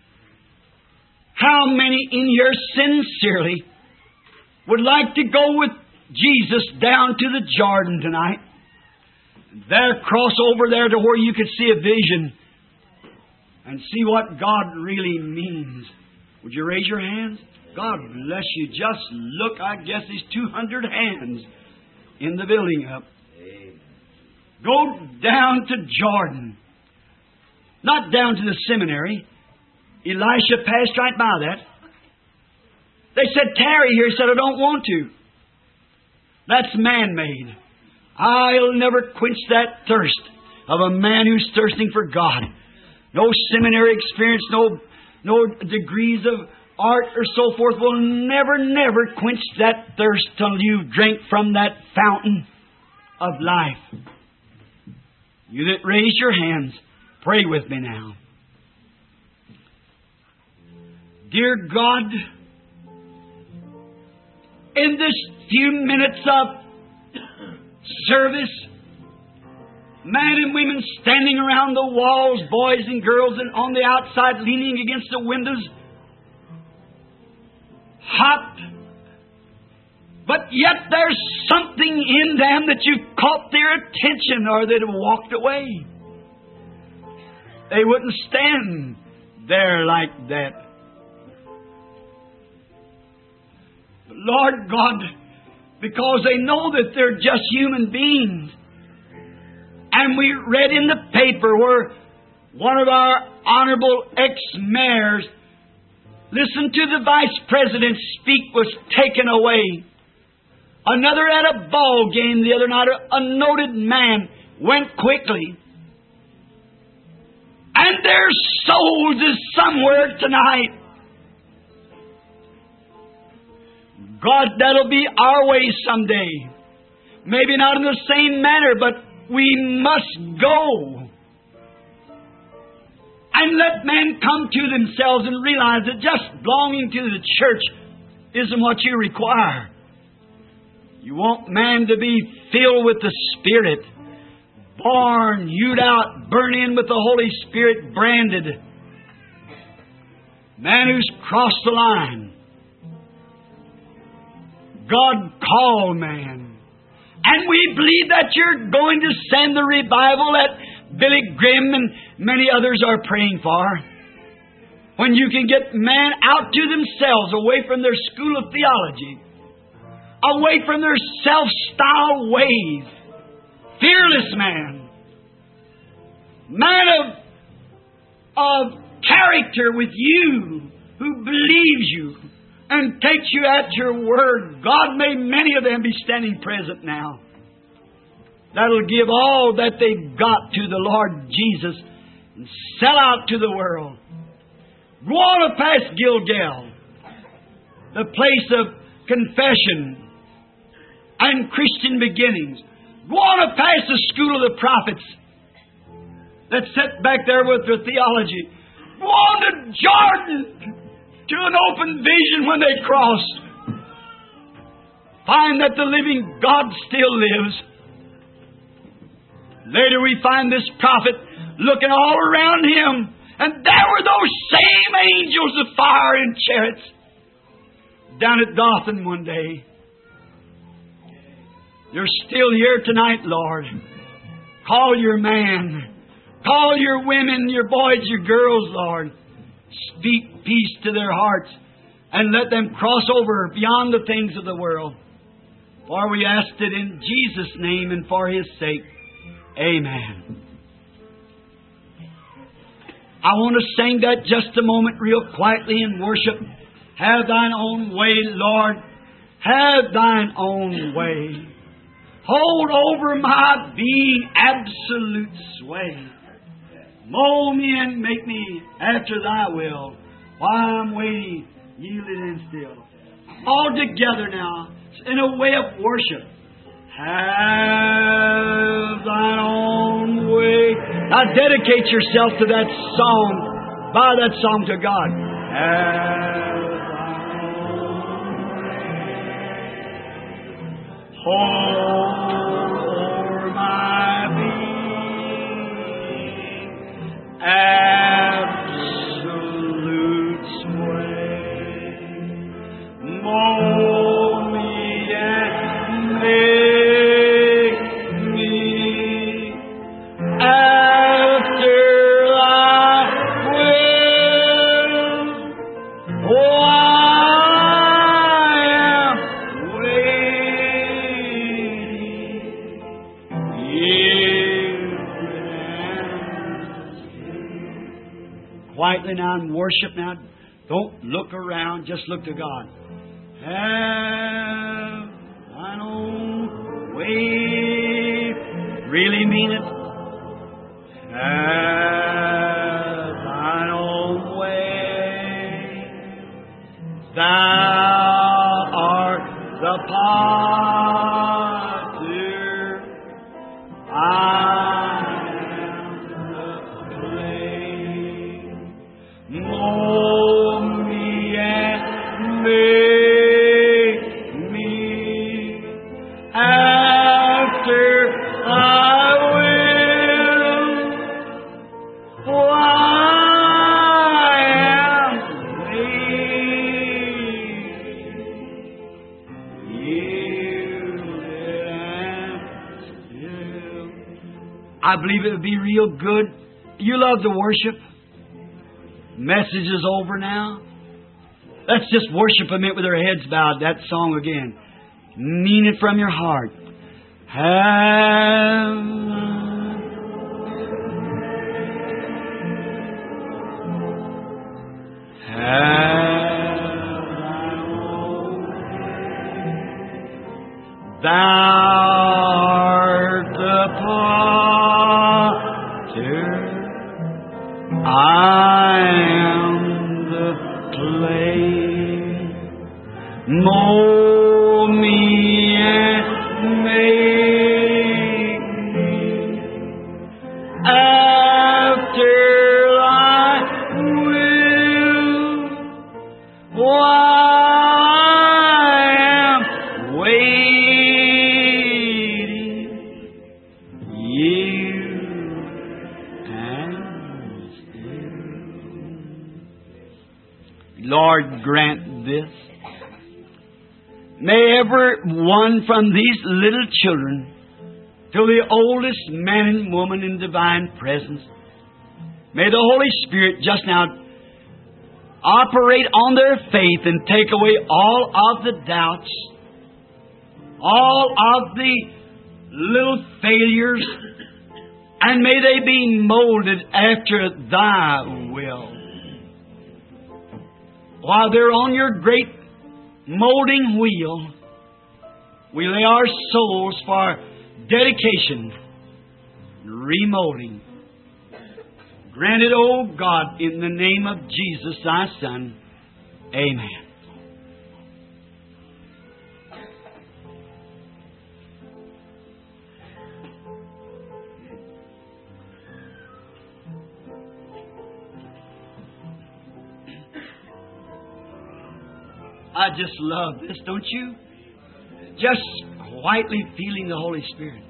How many in here sincerely would like to go with Jesus down to the Jordan tonight? There, cross over there to where you could see a vision and see what God really means. Would you raise your hands? God bless you. Just look, I guess there's 200 hands in the building up. Go down to Jordan. Not down to the seminary. Elisha passed right by that. They said, tarry here. He said, I don't want to. That's man-made. I'll never quench that thirst of a man who's thirsting for God. No seminary experience, no degrees of art or so forth will never, never quench that thirst till you drink from that fountain of life. You that raise your hands, pray with me now. Dear God, in this few minutes of service, men and women standing around the walls, boys and girls, and on the outside leaning against the windows, hot, but yet there's something in them that you've caught their attention or they'd have walked away. They wouldn't stand there like that. But Lord God, because they know that they're just human beings, and we read in the paper where one of our honorable ex-mayors listened to the vice president speak, was taken away. Another at a ball game the other night, a noted man, went quickly. And their souls is somewhere tonight. God, that'll be our way someday. Maybe not in the same manner, but we must go. And let men come to themselves and realize that just belonging to the church isn't what you require. You want man to be filled with the Spirit, born, hewed out, burnt in with the Holy Spirit, branded. Man who's crossed the line. God called man. And we believe that you're going to send the revival that Billy Graham and many others are praying for. When you can get man out to themselves, away from their school of theology, away from their self-styled ways. Fearless man. Man of character with you, who believes you and takes you at your word. God, may many of them be standing present now. That'll give all that they've got to the Lord Jesus and sell out to the world. Go on past Gilgal, the place of confession and Christian beginnings. Go on past the school of the prophets that sat back there with their theology. Go on to Jordan, to an open vision when they crossed. Find that the living God still lives. Later we find this prophet looking all around him, and there were those same angels of fire and chariots down at Dothan one day. You're still here tonight, Lord. Call your man. Call your women, your boys, your girls, Lord. Speak peace to their hearts and let them cross over beyond the things of the world. For we asked it in Jesus' name and for His sake. Amen. I want to sing that just a moment real quietly in worship. Have thine own way, Lord. Have thine own way. Hold over my being absolute sway. Mold me and make me after thy will. While I'm waiting, yielded and still. All together now, in a way of worship. Have thine own way. Now dedicate yourself to that song. Bow that song to God. Have thine own way. Hold over my being. Absolute sway. Mold me and make me after thy will. Oh, I am waiting. Quietly now and worship now. Don't look around, just look to God. Have thine own way. Really mean it. Have thine own way.
Thou art the potter, I am the clay. Mold me and make me after Thy will. For I am I believe it would be real good. You love to worship. Message is over now. Let's just worship a minute with our heads bowed. That song again. Mean it from your heart. Thou art the potter, I am the clay. Mold me and make me after Thy will. Why Lord, grant this. May every one from these little children to the oldest man and woman in divine presence, may the Holy Spirit just now operate on their faith and take away all of the doubts, all of the little failures, and may they be molded after Thy will. While they're on your great molding wheel, we lay our souls for dedication, remolding. Grant it, O God, in the name of Jesus, Thy Son. Amen. I just love this, don't you? Just quietly feeling the Holy Spirit.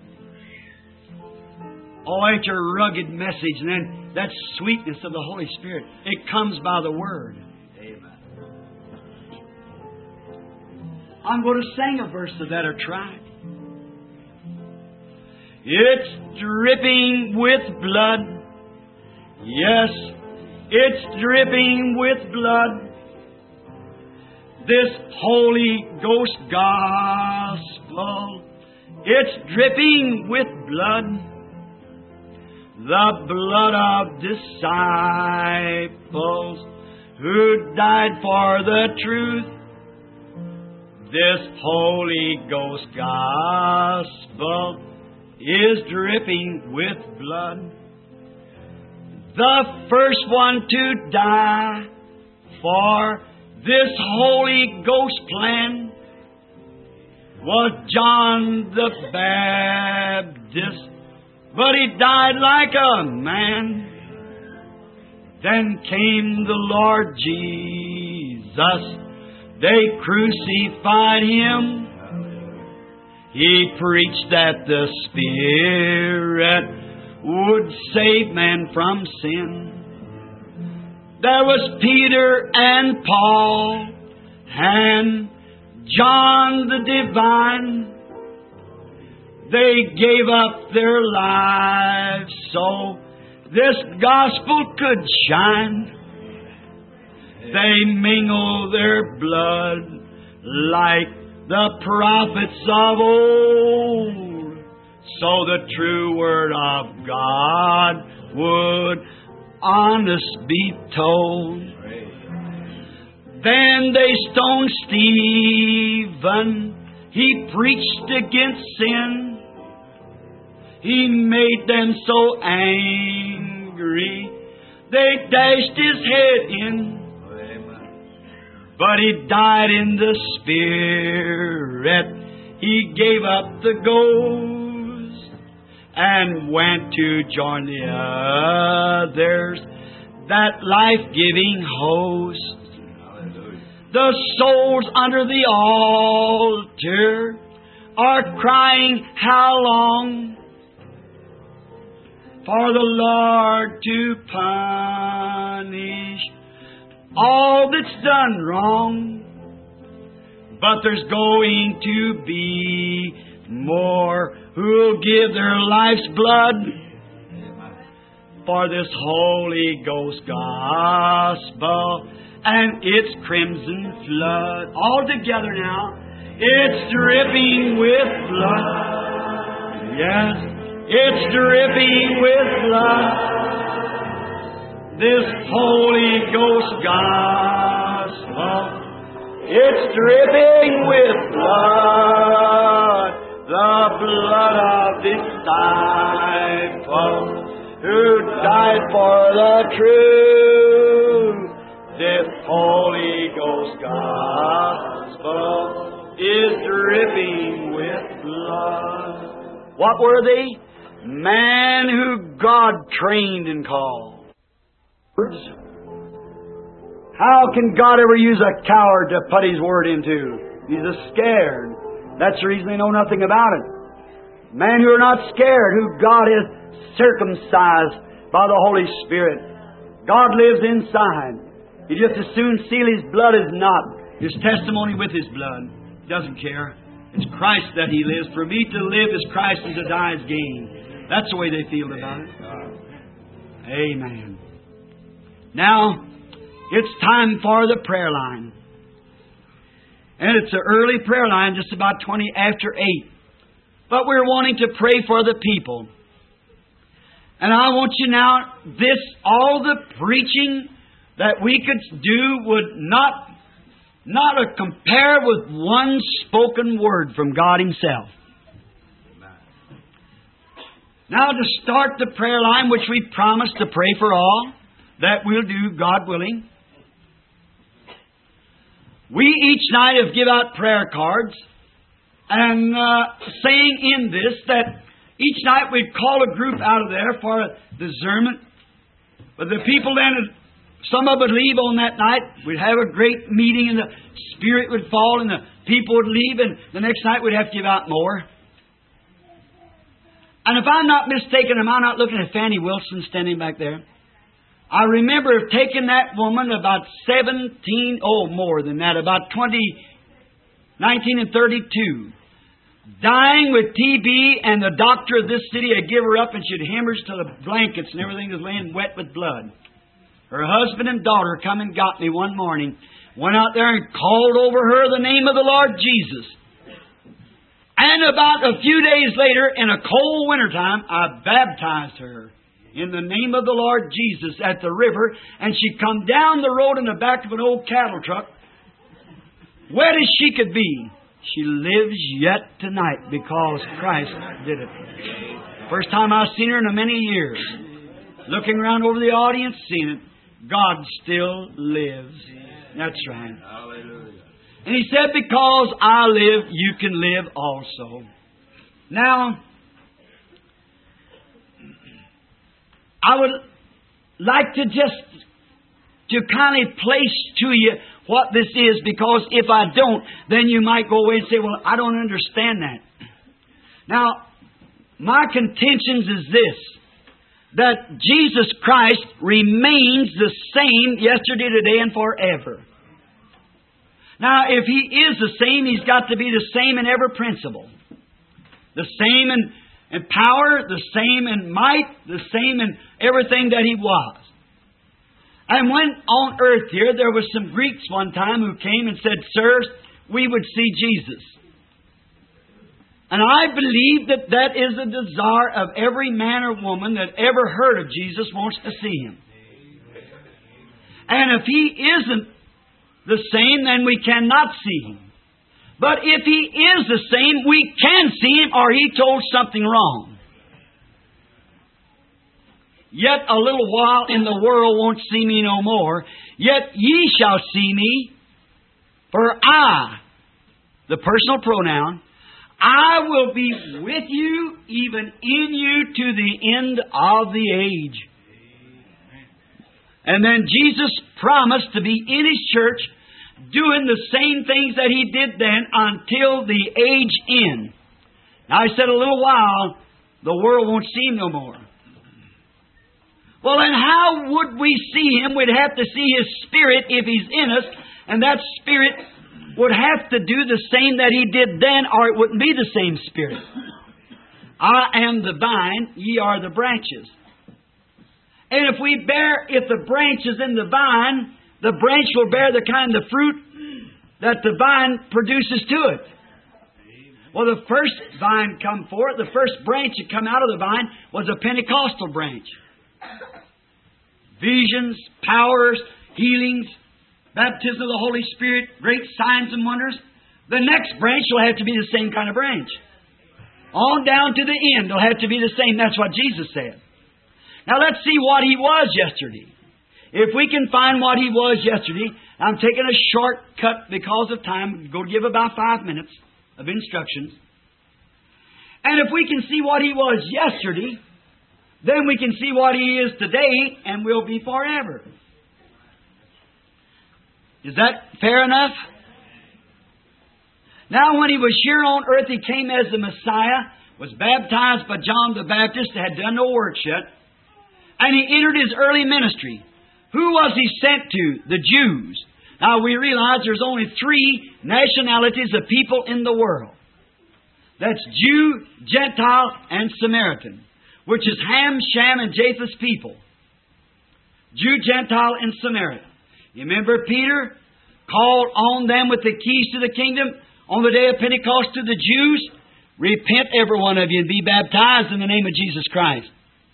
Oh, it's a rugged message, and then that sweetness of the Holy Spirit. It comes by the Word.
Amen.
I'm going to sing a verse of that or try. It's dripping with blood. Yes, it's dripping with blood. This Holy Ghost gospel, it's dripping with blood, the blood of disciples who died for the truth. This Holy Ghost gospel is dripping with blood. The first one to die for this Holy Ghost plan was John the Baptist, but he died like a man. Then came the Lord Jesus. They crucified Him. He preached that the Spirit would save man from sin. There was Peter and Paul and John the Divine. They gave up their lives so this gospel could shine. They mingled their blood like the prophets of old, so the true word of God would honest be told. Then they stoned Stephen. He preached against sin. He made them so angry, they dashed his head in.
but He died in the Spirit. He gave up the ghost and went to join the others, that life-giving host. The souls under the altar are crying, how long for the Lord to punish all that's done wrong? But there's going to be more who'll give their life's blood for this Holy Ghost gospel and its crimson flood. All together now. It's dripping with blood. Yes, it's dripping with blood. This Holy Ghost gospel. It's dripping with blood. The blood of disciples who died for the truth. This Holy Ghost gospel is dripping with blood. What were they? Man who God trained and called. How can God ever use a coward to put His Word into? He's a scared. That's the reason they know nothing about it. Men who are not scared, who God has circumcised by the Holy Spirit. God lives inside. He just as soon seal His blood as not. His testimony with His blood. Doesn't care. It's Christ that He lives. For me to live is Christ, and to die is gain. That's the way they feel about it. Amen. Now, it's time for the prayer line. And it's an early prayer line, just about 20 after 8. But we're wanting to pray for the people. And I want you now, all the preaching that we could do would not compare with one spoken word from God Himself. Now to start the prayer line, which we promised to pray for all, that we'll do, God willing. We each night have give out prayer cards, and saying in this that each night we'd call a group out of there for a discernment. But the people then, some of would leave on that night. We'd have a great meeting, and the Spirit would fall, and the people would leave, and the next night we'd have to give out more. And if I'm not mistaken, am I not looking at Fanny Wilson standing back there? I remember taking that woman about 17, more than that, about 19 and 32, dying with TB, and the doctor of this city had give her up, and she'd hemorrhaged to the blankets, and everything was laying wet with blood. Her husband and daughter come and got me one morning, went out there and called over her the name of the Lord Jesus. And about a few days later, in a cold wintertime, I baptized her in the name of the Lord Jesus at the river, and she come down the road in the back of an old cattle truck, wet as she could be. She lives yet tonight because Christ did it. First time I've seen her in many years. Looking around over the audience, seeing it. God still lives. That's right.
Hallelujah.
And He said, because I live, you can live also. Now, I would like to kind of place to you what this is, because if I don't, then you might go away and say, well, I don't understand that. Now, my contentions is this, that Jesus Christ remains the same yesterday, today, and forever. Now, if He is the same, He's got to be the same in every principle. The same in power, the same in might, the same in everything that He was. And when on earth here, there was some Greeks one time who came and said, sirs, we would see Jesus. And I believe that that is the desire of every man or woman that ever heard of Jesus wants to see Him. And if He isn't the same, then we cannot see Him. But if He is the same, we can see Him, or He told something wrong. Yet a little while, and the world won't see me no more. Yet ye shall see me, For I, the personal pronoun, I will be with you, even in you, to the end of the age. And then Jesus promised to be in His church, doing the same things that He did then until the age end. Now, I said a little while, the world won't see Him no more. Well, then how would we see Him? We'd have to see His Spirit if He's in us, and that Spirit would have to do the same that He did then, or it wouldn't be the same Spirit. I am the vine, ye are the branches. And if the branch is in the vine, the branch will bear the kind of fruit that the vine produces to it. Well, the first vine come forth, the first branch that come out of the vine was a Pentecostal branch. Visions, powers, healings, baptism of the Holy Spirit, great signs and wonders. The next branch will have to be the same kind of branch. On down to the end, it'll have to be the same. That's what Jesus said. Now let's see what He was yesterday. If we can find what He was yesterday, I'm taking a shortcut because of time. Go give about 5 minutes of instructions. And if we can see what He was yesterday, then we can see what He is today and will be forever. Is that fair enough? Now, when He was here on earth, He came as the Messiah, was baptized by John the Baptist, had done no works yet, and He entered His early ministry. Who was He sent to? The Jews. Now, we realize there's only 3 nationalities of people in the world. That's Jew, Gentile, and Samaritan, which is Ham, Shem, and Japheth's people. Jew, Gentile, and Samaritan. You remember Peter called on them with the keys to the kingdom on the day of Pentecost to the Jews? Repent, every one of you, and be baptized in the name of Jesus Christ.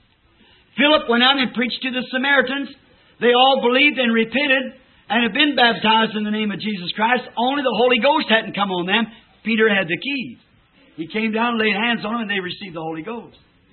Philip went out and preached to the Samaritans. They all believed and repented and have been baptized in the name of Jesus Christ. Only the Holy Ghost hadn't come on them. Peter had the keys. He came down and laid hands on them, and they received the Holy Ghost.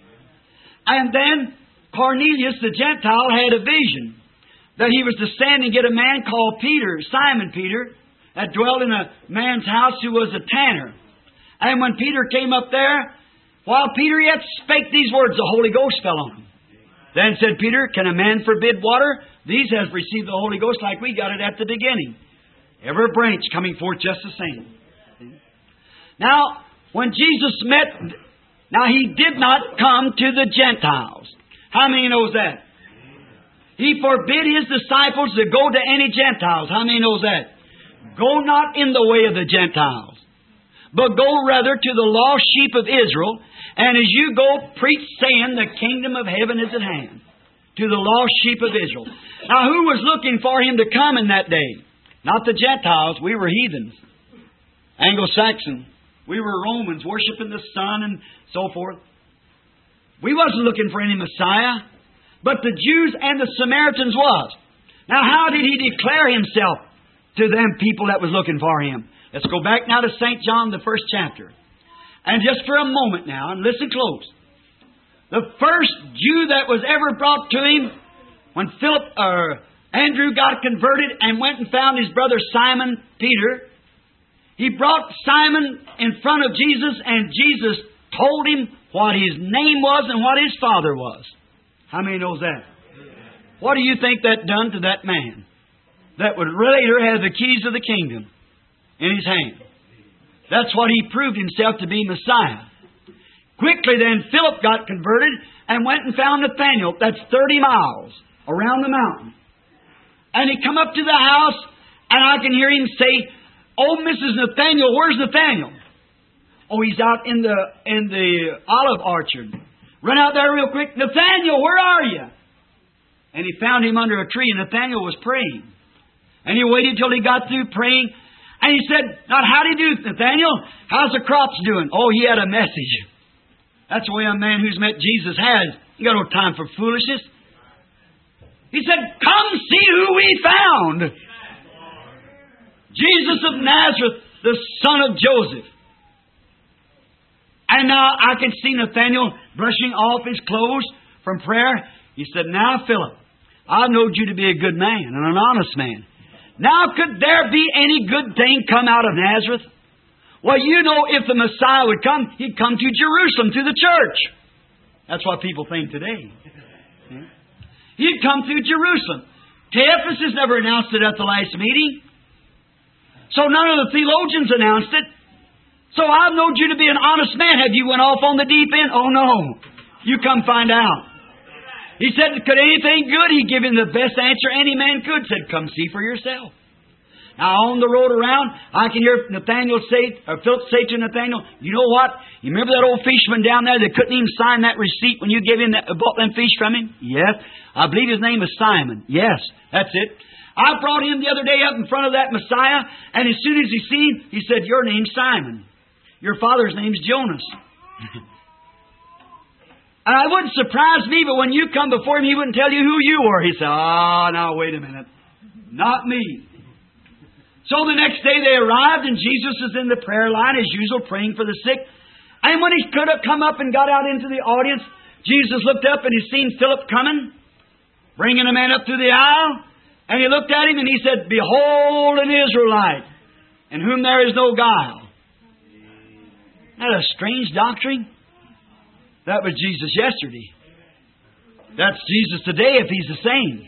And then Cornelius, the Gentile, had a vision that he was to stand and get a man called Peter, Simon Peter, that dwelt in a man's house who was a tanner. And when Peter came up there, while Peter yet spake these words, the Holy Ghost fell on him. Then said Peter, can a man forbid water? These have received the Holy Ghost like we got it at the beginning. Every branch coming forth just the same. Now, when Jesus met, now He did not come to the Gentiles. How many knows that? He forbid His disciples to go to any Gentiles. How many knows that? Go not in the way of the Gentiles, but go rather to the lost sheep of Israel. And as you go, preach saying, the kingdom of heaven is at hand. To the lost sheep of Israel. Now, who was looking for Him to come in that day? Not the Gentiles. We were heathens. Anglo-Saxon. We were Romans, worshiping the sun and so forth. We wasn't looking for any Messiah. But the Jews and the Samaritans was. Now, how did He declare Himself to them people that was looking for Him? Let's go back now to St. John, the 1st chapter. And just for a moment now, and listen close. The first Jew that was ever brought to Him, when Andrew got converted and went and found his brother Simon Peter, he brought Simon in front of Jesus, and Jesus told him what his name was and what his father was. How many knows that? What do you think that done to that man that would later have the keys of the kingdom in his hand? That's what he proved himself to be Messiah. Quickly then, Philip got converted and went and found Nathanael. That's 30 miles around the mountain. And he come up to the house, and I can hear him say, "Oh, Mrs. Nathanael, where's Nathanael?" "Oh, he's out in the olive orchard." Run out there real quick. "Nathanael, where are you?" And he found him under a tree, and Nathanael was praying. And he waited till he got through praying. And he said, "Now, how do you do, Nathanael? How's the crops doing?" Oh, he had a message. That's the way a man who's met Jesus has. He got no time for foolishness. He said, "Come see who we found. Jesus of Nazareth, the son of Joseph." And now I can see Nathanael brushing off his clothes from prayer. He said, "Now, Philip, I knowed you to be a good man and an honest man. Now, could there be any good thing come out of Nazareth? Well, you know, if the Messiah would come, He'd come to Jerusalem, to the church. That's what people think today. He'd come to Jerusalem. Caiaphas never announced it at the last meeting. So none of the theologians announced it. So I've known you to be an honest man. Have you went off on the deep end? Oh, no. You come find out. He said, could anything good? He gave him the best answer any man could. Said, come see for yourself. Now, on the road around, I can hear Philip say to Nathaniel, you know what? You remember that old fisherman down there that couldn't even sign that receipt when you gave him bought them fish from him? Yes. I believe his name is Simon. Yes, that's it. I brought him the other day up in front of that Messiah, and as soon as he seen him, he said, your name's Simon. Your father's name's Jonas. And it wouldn't surprise me, but when you come before him, he wouldn't tell you who you were. He said, now wait a minute. Not me. So the next day they arrived, and Jesus is in the prayer line, as usual, praying for the sick. And when he could have come up and got out into the audience, Jesus looked up and he seen Philip coming, bringing a man up through the aisle. And he looked at him and he said, behold an Israelite, in whom there is no guile. Isn't that a strange doctrine? That was Jesus yesterday. That's Jesus today if He's the same.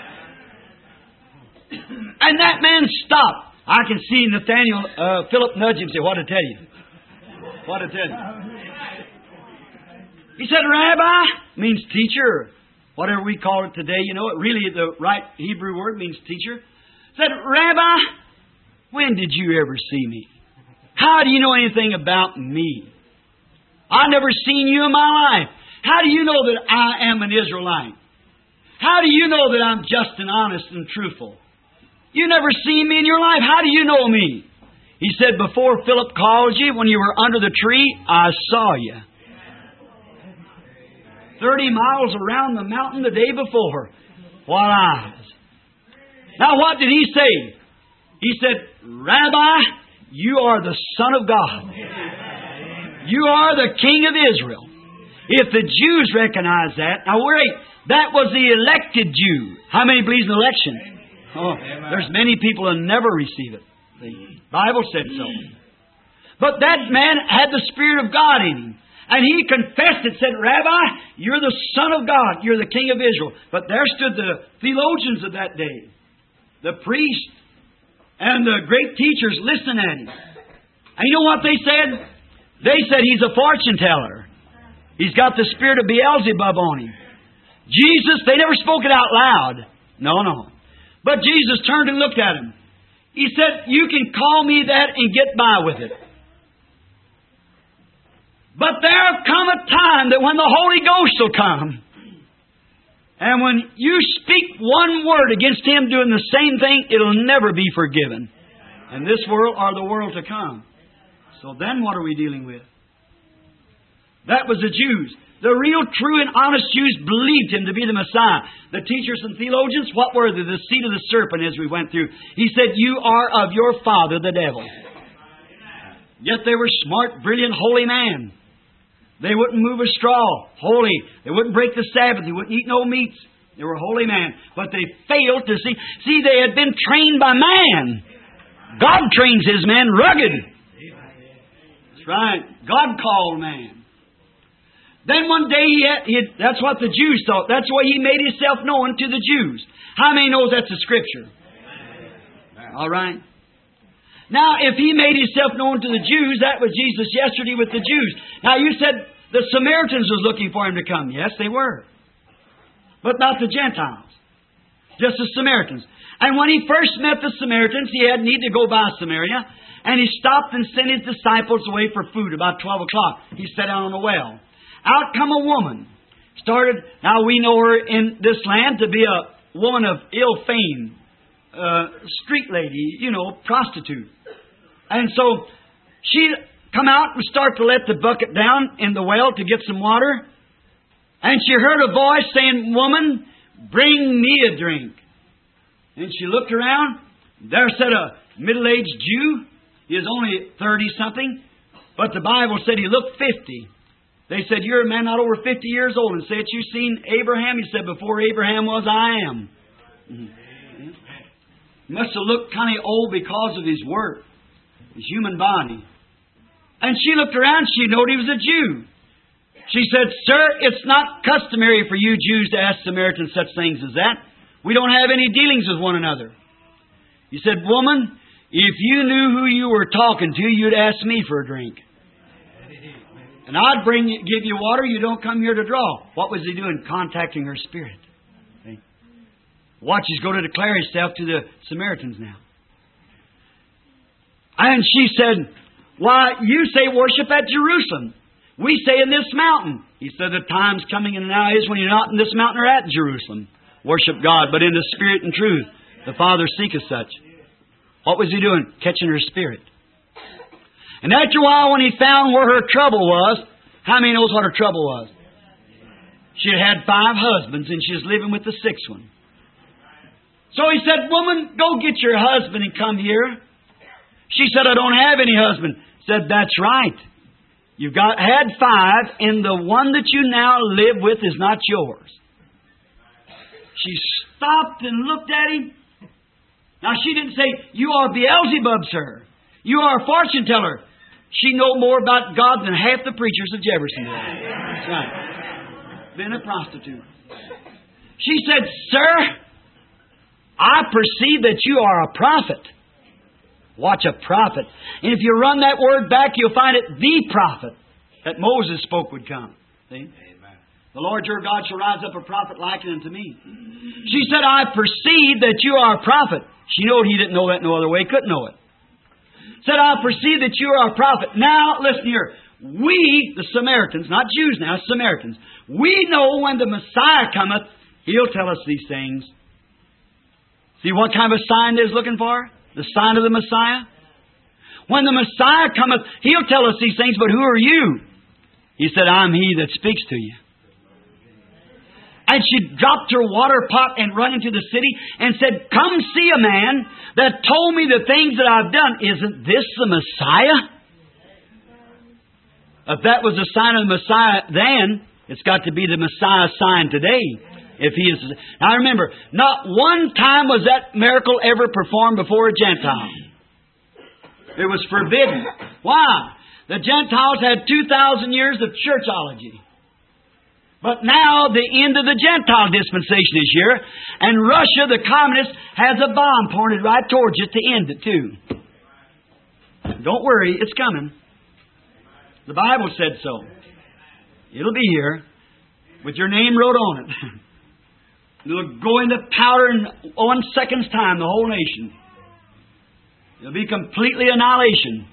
And that man stopped. I can see Philip nudge him and say, what to tell you? What to tell you? He said, Rabbi, means teacher. Whatever we call it today, you know, really the right Hebrew word means teacher. Said, Rabbi, when did you ever see me? How do you know anything about me? I've never seen you in my life. How do you know that I am an Israelite? How do you know that I'm just and honest and truthful? You never seen me in your life. How do you know me? He said, before Philip called you, when you were under the tree, I saw you. 30 miles around the mountain the day before. What eyes. Now what did he say? He said, Rabbi, you are the Son of God. You are the King of Israel. If the Jews recognize that, now wait, that was the elected Jew. How many believes in election? Oh, there's many people who never receive it. The Bible said so. But that man had the Spirit of God in him. And he confessed it, said, Rabbi, you're the Son of God. You're the King of Israel. But there stood the theologians of that day, the priests and the great teachers listening at him. And you know what they said? They said he's a fortune teller. He's got the spirit of Beelzebub on him. Jesus, they never spoke it out loud. No. But Jesus turned and looked at him. He said, you can call me that and get by with it. But there'll come a time that when the Holy Ghost will come, and when you speak one word against Him doing the same thing, it'll never be forgiven. In this world or the world to come. So then what are we dealing with? That was the Jews. The real, true, and honest Jews believed Him to be the Messiah. The teachers and theologians, what were they? The seed of the serpent as we went through. He said, you are of your father, the devil. Yet they were smart, brilliant, holy men. They wouldn't move a straw. Holy. They wouldn't break the Sabbath. They wouldn't eat no meats. They were holy men. But they failed to see. See, they had been trained by man. God trains His men rugged. That's right. God called man. Then one day, that's what the Jews thought. That's why He made Himself known to the Jews. How many knows that's a Scripture? All right. Now, if He made Himself known to the Jews, that was Jesus yesterday with the Jews. Now, you said the Samaritans was looking for Him to come. Yes, they were. But not the Gentiles. Just the Samaritans. And when He first met the Samaritans, He had need to go by Samaria. And He stopped and sent His disciples away for food about 12 o'clock. He sat down on a well. Out come a woman. Now we know her in this land to be a woman of ill fame. Street lady, prostitute. And so she come out and start to let the bucket down in the well to get some water. And she heard a voice saying, woman, bring me a drink. And she looked around. There sat a middle-aged Jew. He was only 30-something. But the Bible said he looked 50. They said, you're a man not over 50 years old. And said, you seen Abraham? He said, before Abraham was, I am. He must have looked kind of old because of his work, his human body. And she looked around, she knew he was a Jew. She said, "Sir, it's not customary for you Jews to ask Samaritans such things as that. We don't have any dealings with one another." He said, "Woman, if you knew who you were talking to, you'd ask me for a drink. And I'd give you water, you don't come here to draw." What was he doing? Contacting her spirit. See? Watch, he's going to declare himself to the Samaritans now. And she said, "Why, you say worship at Jerusalem. We say in this mountain." He said, "The time's coming and now is when you're not in this mountain or at Jerusalem. Worship God, but in the spirit and truth. The Father seeketh such." What was he doing? Catching her spirit. And after a while, when he found where her trouble was, how many knows what her trouble was? She had 5 husbands and she was living with the 6th one. So he said, "Woman, go get your husband and come here." She said, "I don't have any husband." He said, "That's right. You've had 5, and the one that you now live with is not yours." She stopped and looked at him. Now she didn't say, "You are Beelzebub, sir. You are a fortune teller." She know more about God than half the preachers of Jefferson. That's right. Been a prostitute. She said, "Sir, I perceive that you are a prophet." Watch, a prophet. And if you run that word back, you'll find it the prophet that Moses spoke would come. See?
Amen.
"The Lord your God shall rise up a prophet like unto me." She said, "I perceive that you are a prophet." She knew he didn't know that no other way. Couldn't know it. Said, "I perceive that you are a prophet." Now, listen here. We, the Samaritans, not Jews now, Samaritans, we know when the Messiah cometh, He'll tell us these things. See what kind of a sign they're looking for? The sign of the Messiah? When the Messiah cometh, He'll tell us these things, but who are you? He said, "I'm He that speaks to you." And she dropped her water pot and run into the city and said, "Come see a man that told me the things that I've done. Isn't this the Messiah?" If that was the sign of the Messiah then, it's got to be the Messiah sign today. If He is. Now remember, not one time was that miracle ever performed before a Gentile. It was forbidden. Why? The Gentiles had 2,000 years of churchology. But now the end of the Gentile dispensation is here, and Russia, the communist, has a bomb pointed right towards it to end it too. Don't worry, it's coming. The Bible said so. It'll be here with your name wrote on it. It'll go into powder in 1 second's time, the whole nation. It'll be completely annihilation.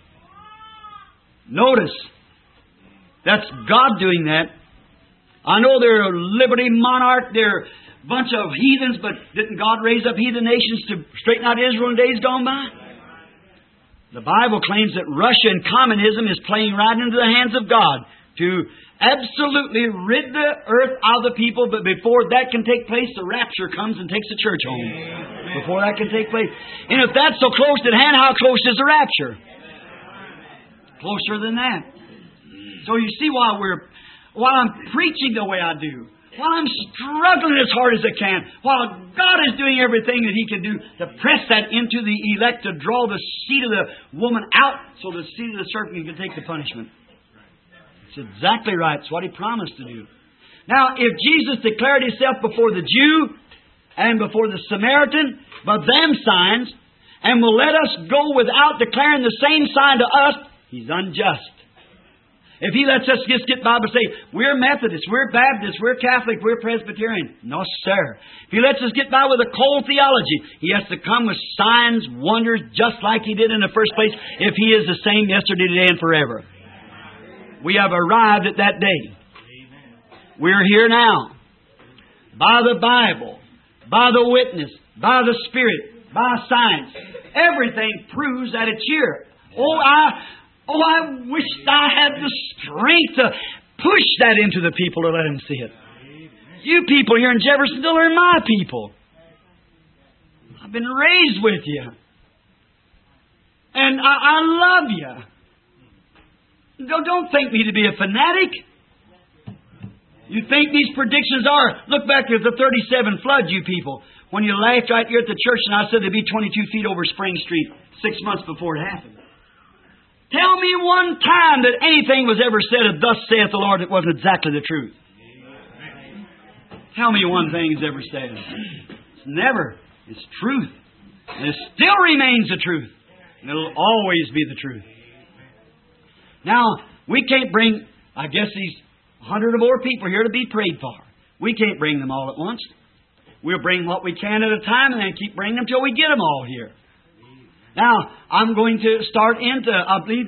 Notice, that's God doing that. I know they're a liberty monarch, they're a bunch of heathens, but didn't God raise up heathen nations to straighten out Israel in days gone by? The Bible claims that Russia and communism is playing right into the hands of God to absolutely rid the earth out of the people, but before that can take place, the rapture comes and takes the church home. Before that can take place. And if that's so close at hand, how close is the rapture? Closer than that. So you see why I'm preaching the way I do, while I'm struggling as hard as I can, while God is doing everything that He can do to press that into the elect, to draw the seed of the woman out so the seed of the serpent can take the punishment. It's exactly right. It's what He promised to do. Now, if Jesus declared Himself before the Jew and before the Samaritan, by them signs, and will let us go without declaring the same sign to us, He's unjust. If He lets us just get by and say, we're Methodists, we're Baptists, we're Catholic, we're Presbyterian. No, sir. If He lets us get by with a cold theology, He has to come with signs, wonders, just like He did in the first place, if He is the same yesterday, today, and forever. We have arrived at that day. We're here now. By the Bible, by the witness, by the Spirit, by science. Everything proves that it's here. I wished I had the strength to push that into the people to let them see it. You people here in Jeffersonville are my people. I've been raised with you. And I love you. Don't think me to be a fanatic. You think these predictions are. Look back at the 37 floods, you people. when you laughed right here at the church and I said there'd be 22 feet over Spring Street 6 months before it happened. Tell me one time that anything was ever said of thus saith the Lord that wasn't exactly the truth. Tell me one thing that's ever said. It's never. It's truth. And it still remains the truth. And it'll always be the truth. Now, we can't bring, I guess, these 100 or more people here to be prayed for. We can't bring them all at once. We'll bring what we can at a time and then keep bringing them till we get them all here. Now, I'm going to start into, I believe,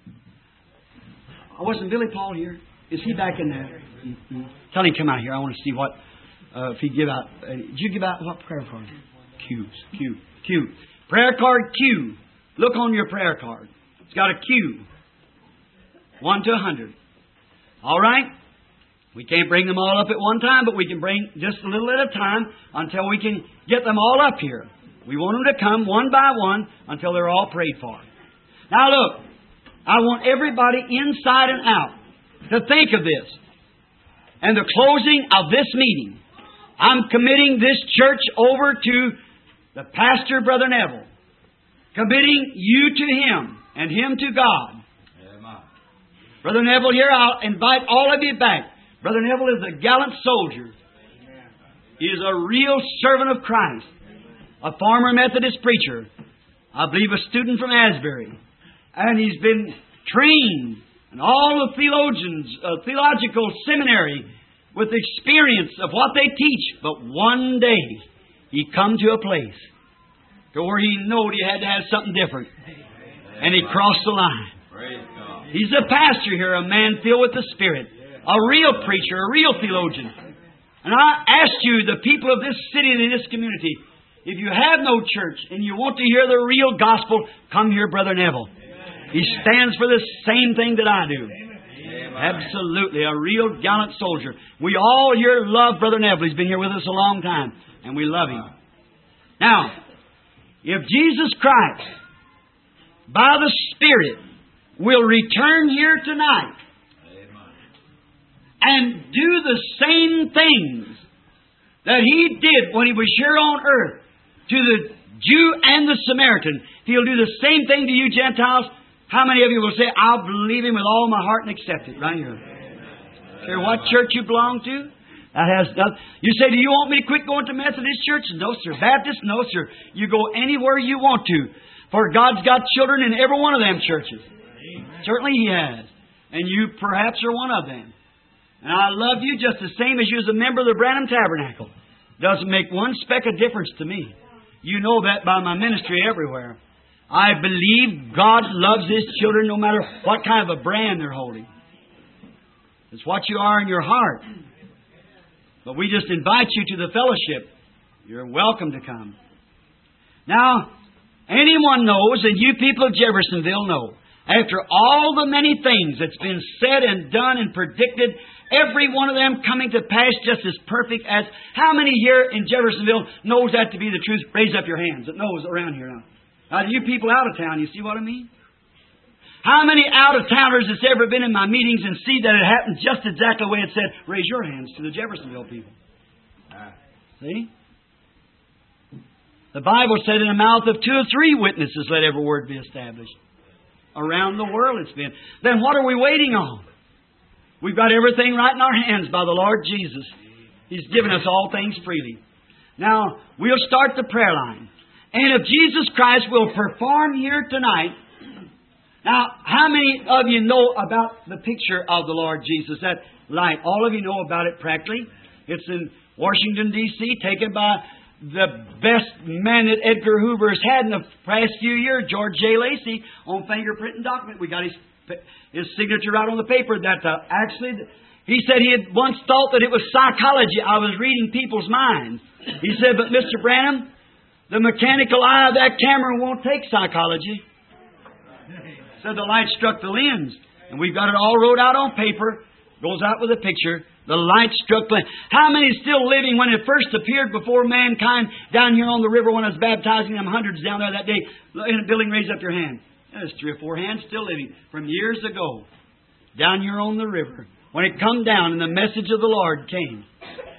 wasn't Billy Paul here? Is he back in there? Mm-hmm. Tell him to come out here. I want to see what, if he give out, did you give out what prayer card? Q. Prayer card Q. Look on your prayer card. It's got a Q. 1 to 100. All right? We can't bring them all up at one time, but we can bring just a little at a time until we can get them all up here. We want them to come one by one until they're all prayed for. Now look, I want everybody inside and out to think of this. And the closing of this meeting, I'm committing this church over to the pastor, Brother Neville. Committing you to him and him to God.
Amen.
Brother Neville here, I'll invite all of you back. Brother Neville is a gallant soldier. He is a real servant of Christ. A former Methodist preacher. I believe a student from Asbury. And he's been trained in all the theological seminary with experience of what they teach. But one day he come to a place to where he knowed he had to have something different. And he crossed the line.
Praise God.
He's a pastor here, a man filled with the Spirit. A real preacher, a real theologian. And I ask you, the people of this city and in this community, if you have no church and you want to hear the real gospel, come here, Brother Neville. He stands for the same thing that I do. Absolutely, a real gallant soldier. We all here love Brother Neville. He's been here with us a long time, and we love him. Now, if Jesus Christ, by the Spirit, will return here tonight and do the same things that He did when He was here on earth to the Jew and the Samaritan, He'll do the same thing to you Gentiles. How many of you will say, I'll believe Him with all my heart and accept it? Right here. Care what church you belong to? That has nothing. You say, do you want me to quit going to Methodist church? No, sir. Baptist? No, sir. You go anywhere you want to. For God's got children in every one of them churches. Certainly He has. And you perhaps are one of them. And I love you just the same as you as a member of the Branham Tabernacle. Doesn't make one speck of difference to me. You know that by my ministry everywhere. I believe God loves His children no matter what kind of a brand they're holding. It's what you are in your heart. But we just invite you to the fellowship. You're welcome to come. Now, anyone knows, and you people of Jeffersonville know, after all the many things that's been said and done and predicted, every one of them coming to pass just as perfect as... How many here in Jeffersonville knows that to be the truth? Raise up your hands that knows around here now. Now, you people out of town, you see what I mean? How many out-of-towners that's ever been in my meetings and see that it happened just exactly the way it said? Raise your hands to the Jeffersonville people. See? The Bible said in the mouth of 2 or 3 witnesses, let every word be established. Around the world it's been. Then what are we waiting on? We've got everything right in our hands by the Lord Jesus. He's given us all things freely. Now, we'll start the prayer line. And if Jesus Christ will perform here tonight... Now, how many of you know about the picture of the Lord Jesus? That light. All of you know about it practically. It's in Washington, D.C., taken by the best man that Edgar Hoover has had in the past few years, George J. Lacey, on fingerprint and document. We got his signature out on the paper. That actually, he said he had once thought that it was psychology. I was reading people's minds. He said, but Mr. Branham, the mechanical eye of that camera won't take psychology. So the light struck the lens. And we've got it all wrote out on paper. Goes out with a picture. The light struck the lens. How many still living when it first appeared before mankind down here on the river when I was baptizing them hundreds down there that day? In a building, raise up your hand. There's 3 or 4 hands still living from years ago. Down here on the river. When it come down and the message of the Lord came.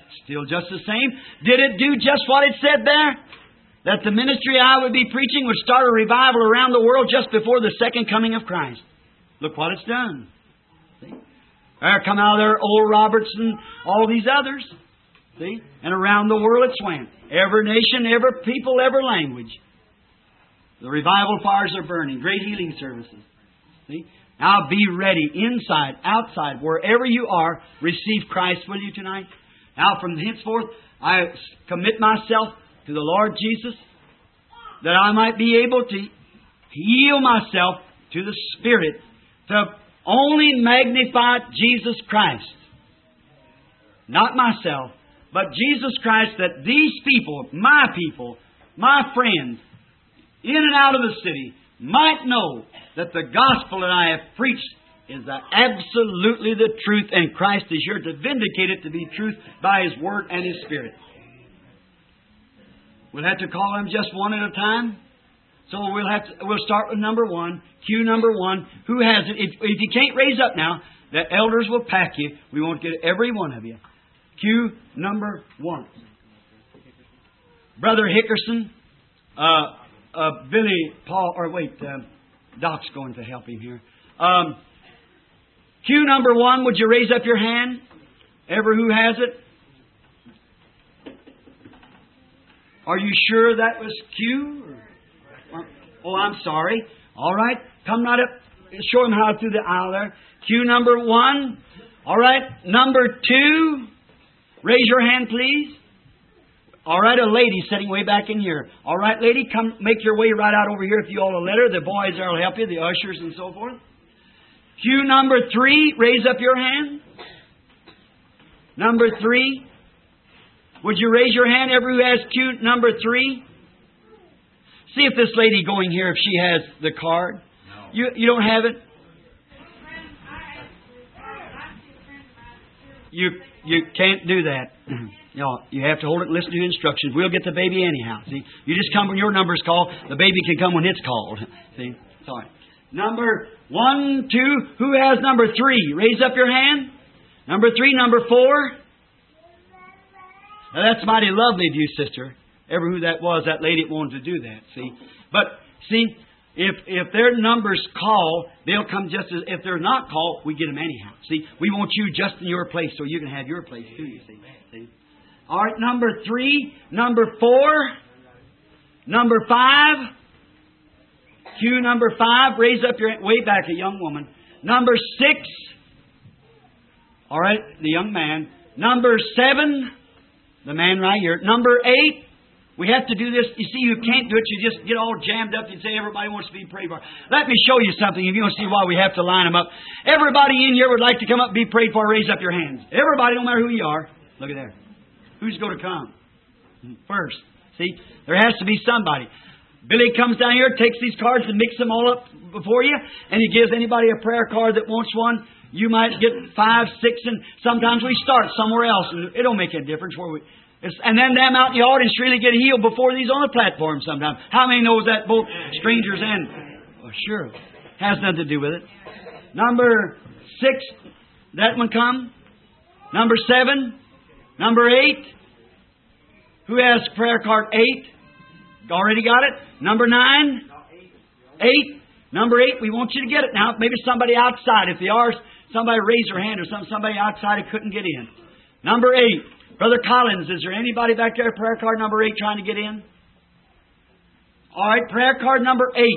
Still just the same. Did it do just what it said there? That the ministry I would be preaching would start a revival around the world just before the second coming of Christ. Look what it's done. See? There come out of there Oral Roberts and all these others. See? And around the world it's went. Every nation, every people, every language. The revival fires are burning. Great healing services. See? Now be ready, inside, outside, wherever you are, receive Christ, will you, tonight? Now from henceforth, I commit myself to the Lord Jesus, that I might be able to yield myself to the Spirit, to only magnify Jesus Christ. Not myself, but Jesus Christ, that these people, my friends, in and out of the city, might know that the gospel that I have preached is absolutely the truth, and Christ is here to vindicate it to be truth by His Word and His Spirit. We'll have to call them just one at a time. So we'll start with number one. Cue number one. Who has it? If you can't raise up now, the elders will pack you. We won't get every one of you. Cue number one. Brother Hickerson, Billy, Paul, Doc's going to help him here. Cue number one, would you raise up your hand? Ever who has it? Are you sure that was Q? Oh, I'm sorry. All right. Come right up. Show him how through the aisle there. Cue number one. All right. Number two. Raise your hand, please. All right. A lady sitting way back in here. All right, lady. Come make your way right out over here if you all will let her. The boys there will help you. The ushers and so forth. Cue number three. Raise up your hand. Number three. Would you raise your hand, everyone who has cue number three? See if this lady going here, if she has the card. No. You don't have it? You can't do that. You have to hold it and listen to the instructions. We'll get the baby anyhow. See, you just come when your number's called. The baby can come when it's called. See, sorry. Number 1, 2. Who has number 3? Raise up your hand. Number 3, number 4. Now, that's mighty lovely of you, sister. Ever who that was, that lady that wanted to do that. See, but see, if their numbers call, they'll come just as. If they're not called, we get them anyhow. See, we want you just in your place so you can have your place too. You see. All right, number 3, number 4, number 5. Cue number 5. Raise up your way back, a young woman. Number 6. All right, the young man. Number 7. The man right here. Number 8. We have to do this. You see, you can't do it. You just get all jammed up and say everybody wants to be prayed for. Let me show you something if you want to see why we have to line them up. Everybody in here would like to come up and be prayed for. Raise up your hands. Everybody, no matter who you are. Look at there. Who's going to come first? See, there has to be somebody. Billy comes down here, takes these cards and mixes them all up before you, and he gives anybody a prayer card that wants one. You might get 5, 6, and sometimes we start somewhere else, and it don't make any difference where we. And then them out in the audience really get healed before these on the platform sometimes. How many knows that both strangers and... Oh, sure. Has nothing to do with it. Number 6, that one come. Number 7. Number 8. Who has prayer card 8? Already got it. Number 9. 8. Number 8, we want you to get it now. Maybe somebody outside. If they are, somebody raise their hand or somebody outside who couldn't get in. Number 8. Brother Collins, is there anybody back there, prayer card number 8, trying to get in? All right, prayer card number 8.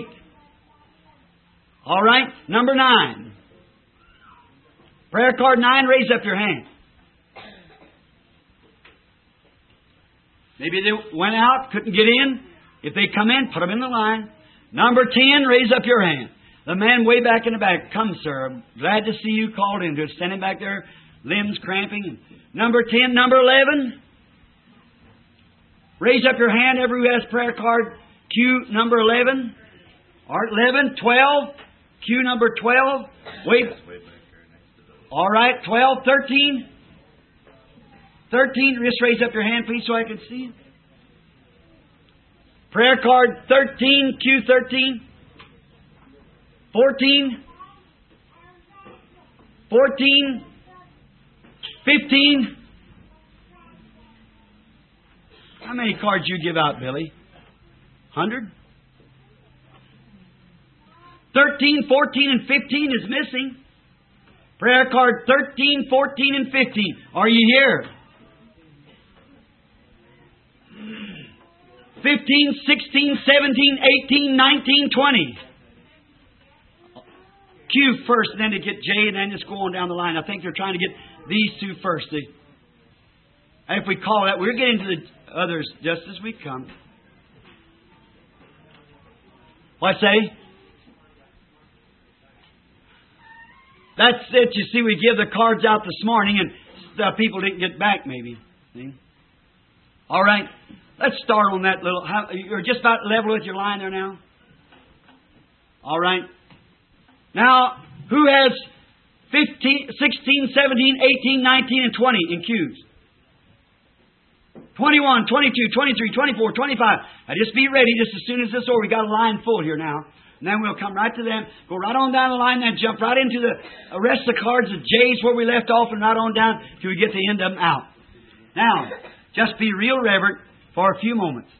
All right, number 9. Prayer card 9, raise up your hand. Maybe they went out, couldn't get in. If they come in, put them in the line. Number 10, raise up your hand. The man way back in the back, come, sir. I'm glad to see you called in. Just standing back there, limbs cramping. Number 10, number 11. Raise up your hand, everyone who has prayer card. Cue number 11. All right, 11, 12. Cue number 12. Wait. All right, 12, 13. 13, just raise up your hand, please, so I can see it. Prayer card 13, cue 13. 14. 14. 15. How many cards you give out, Billy? 100? 13, 14, and 15 is missing. Prayer card 13, 14, and 15. Are you here? 15, 16, 17, 18, 19, 20. Q first, and then to get J, and then just go on down the line. I think they're trying to get these two first. And if we call that, we'll get into the others just as we come. What I say? That's it. You see, we give the cards out this morning, and the people didn't get back, maybe. See? All right. Let's start on that little... You're just about level with your line there now? All right. Now, who has 15, 16, 17, 18, 19, and 20 in Q's? 21, 22, 23, 24, 25. Now just be ready just as soon as this over. We got a line full here now. And then we'll come right to them, go right on down the line, then jump right into the rest of the cards, the J's where we left off, and right on down till we get the end of them out. Now, just be real reverent for a few moments.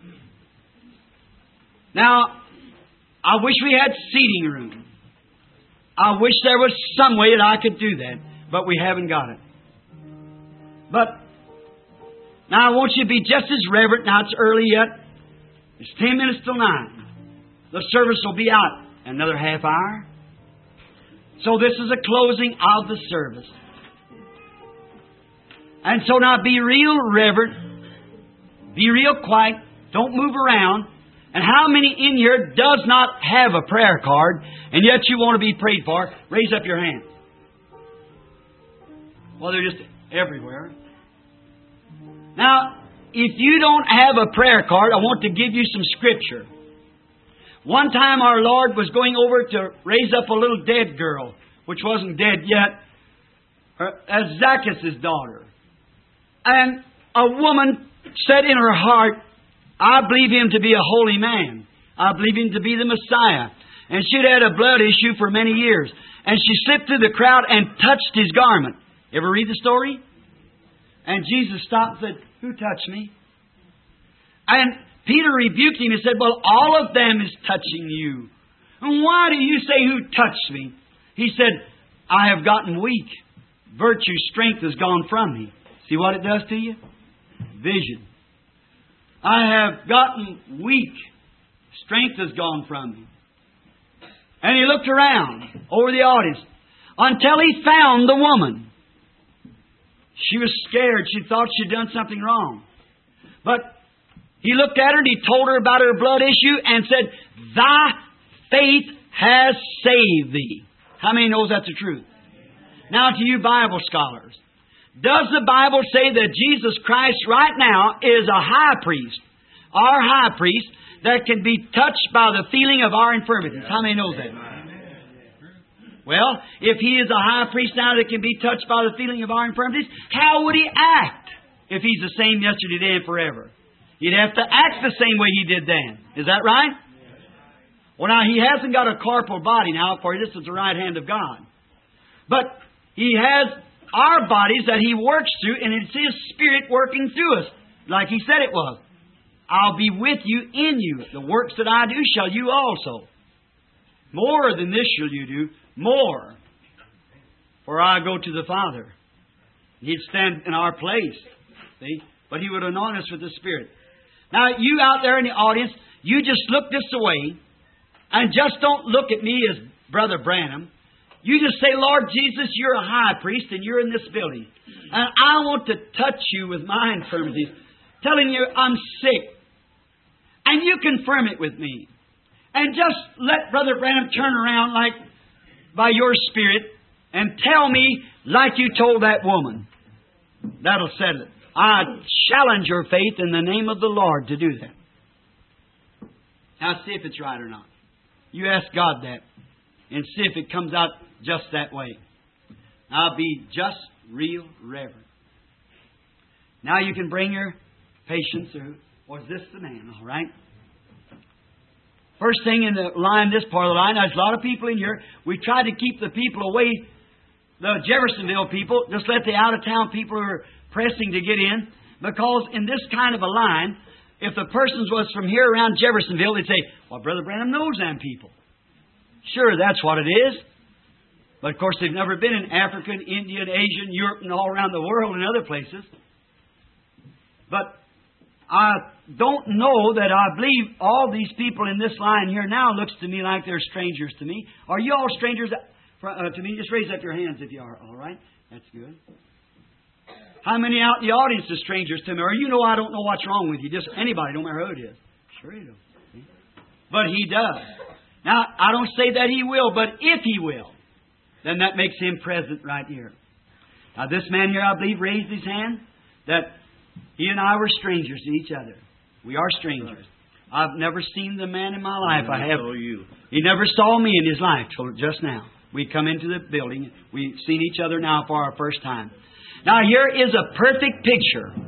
Now, I wish we had seating room. I wish there was some way that I could do that, but we haven't got it. But now I want you to be just as reverent. Now it's early yet. It's 10 minutes till 9. The service will be out another half hour. So this is a closing of the service. And so now be real reverent. Be real quiet. Don't move around. And how many in here does not have a prayer card, and yet you want to be prayed for? Raise up your hand. Well, they're just everywhere. Now, if you don't have a prayer card, I want to give you some scripture. One time our Lord was going over to raise up a little dead girl, which wasn't dead yet, as Zacchaeus' daughter. And a woman said in her heart, I believe him to be a holy man. I believe him to be the Messiah. And she'd had a blood issue for many years. And she slipped through the crowd and touched his garment. Ever read the story? And Jesus stopped and said, who touched me? And Peter rebuked him and said, well, all of them is touching you. And why do you say, who touched me? He said, I have gotten weak. Virtue, strength has gone from me. See what it does to you? Vision. I have gotten weak. Strength has gone from me. And he looked around over the audience until he found the woman. She was scared. She thought she'd done something wrong. But he looked at her and he told her about her blood issue and said, thy faith has saved thee. How many knows that's the truth? Now to you Bible scholars. Does the Bible say that Jesus Christ right now is a high priest, our high priest, that can be touched by the feeling of our infirmities? How many knows that? Well, if He is a high priest now that can be touched by the feeling of our infirmities, how would He act if He's the same yesterday, today, and forever? He'd have to act the same way He did then. Is that right? Well, now, He hasn't got a corporal body now, for this is the right hand of God. But He has our bodies that He works through, and it's His Spirit working through us, like He said it was. I'll be with you, in you. The works that I do shall you also. More than this shall you do, more. For I go to the Father. He'd stand in our place, see? But He would anoint us with the Spirit. Now, you out there in the audience, you just look this way, and just don't look at me as Brother Branham. You just say, Lord Jesus, You're a high priest, and You're in this building. And I want to touch You with my infirmities, telling You I'm sick. And You confirm it with me. And just let Brother Branham turn around like by Your Spirit and tell me like You told that woman. That'll settle it. I challenge your faith in the name of the Lord to do that. Now see if it's right or not. You ask God that and see if it comes out just that way. Now be just real reverent. Now you can bring your patients through. Or is this the man? All right. First thing in the line, this part of the line, there's a lot of people in here. We try to keep the people away, the Jeffersonville people. Just let the out-of-town people who are pressing to get in. Because in this kind of a line, if the persons was from here around Jeffersonville, they'd say, well, Brother Branham knows them people. Sure, that's what it is. But of course, they've never been in Africa, India, Asia, Europe, and all around the world and other places. But I don't know that I believe all these people in this line here now looks to me like they're strangers to me. Are you all strangers to me? Just raise up your hands if you are. All right? That's good. How many out in the audience are strangers to me? Or you know I don't know what's wrong with you. Just anybody, no matter who it is. Sure you do. But He does. Now, I don't say that He will, but if He will, then that makes Him present right here. Now, this man here, I believe, raised his hand that he and I were strangers to each other. We are strangers. I've never seen the man in my life. I have. He never saw me in his life till just now. We come into the building. We've seen each other now for our first time. Now, here is a perfect picture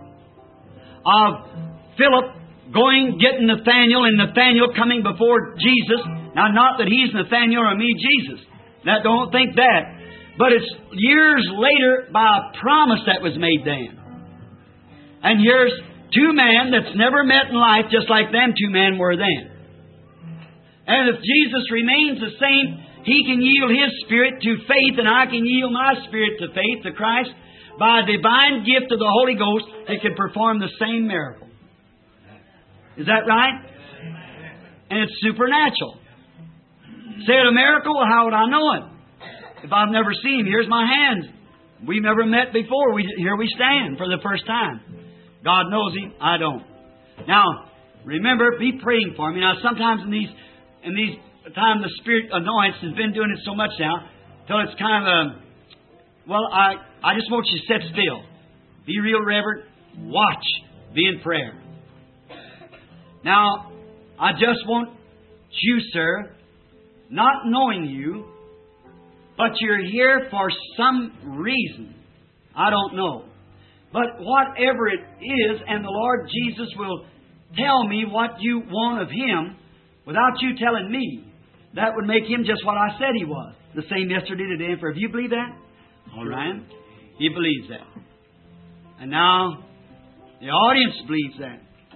of Philip getting Nathanael, and Nathanael coming before Jesus. Now, not that he's Nathanael or me, Jesus. Now, don't think that. But it's years later by a promise that was made then. And here's two men that's never met in life, just like them two men were then. And if Jesus remains the same, He can yield His Spirit to faith, and I can yield my spirit to faith, to Christ. By a divine gift of the Holy Ghost, it can perform the same miracle. Is that right? And it's supernatural. Say it a miracle, well, how would I know it? If I've never seen Him, here's my hands. We've never met before. Here we stand for the first time. God knows Him. I don't. Now, remember, be praying for me. Now, sometimes in these times, the Spirit anoints has been doing it so much now, till it's kind of I just want you to sit still. Be real reverent. Watch. Be in prayer. Now, I just want you, sir, not knowing you, but you're here for some reason. I don't know. But whatever it is, and the Lord Jesus will tell me what you want of Him without you telling me, that would make Him just what I said He was. The same yesterday, today, and forever. Do you believe that? All right. He believes that. And now, the audience believes that.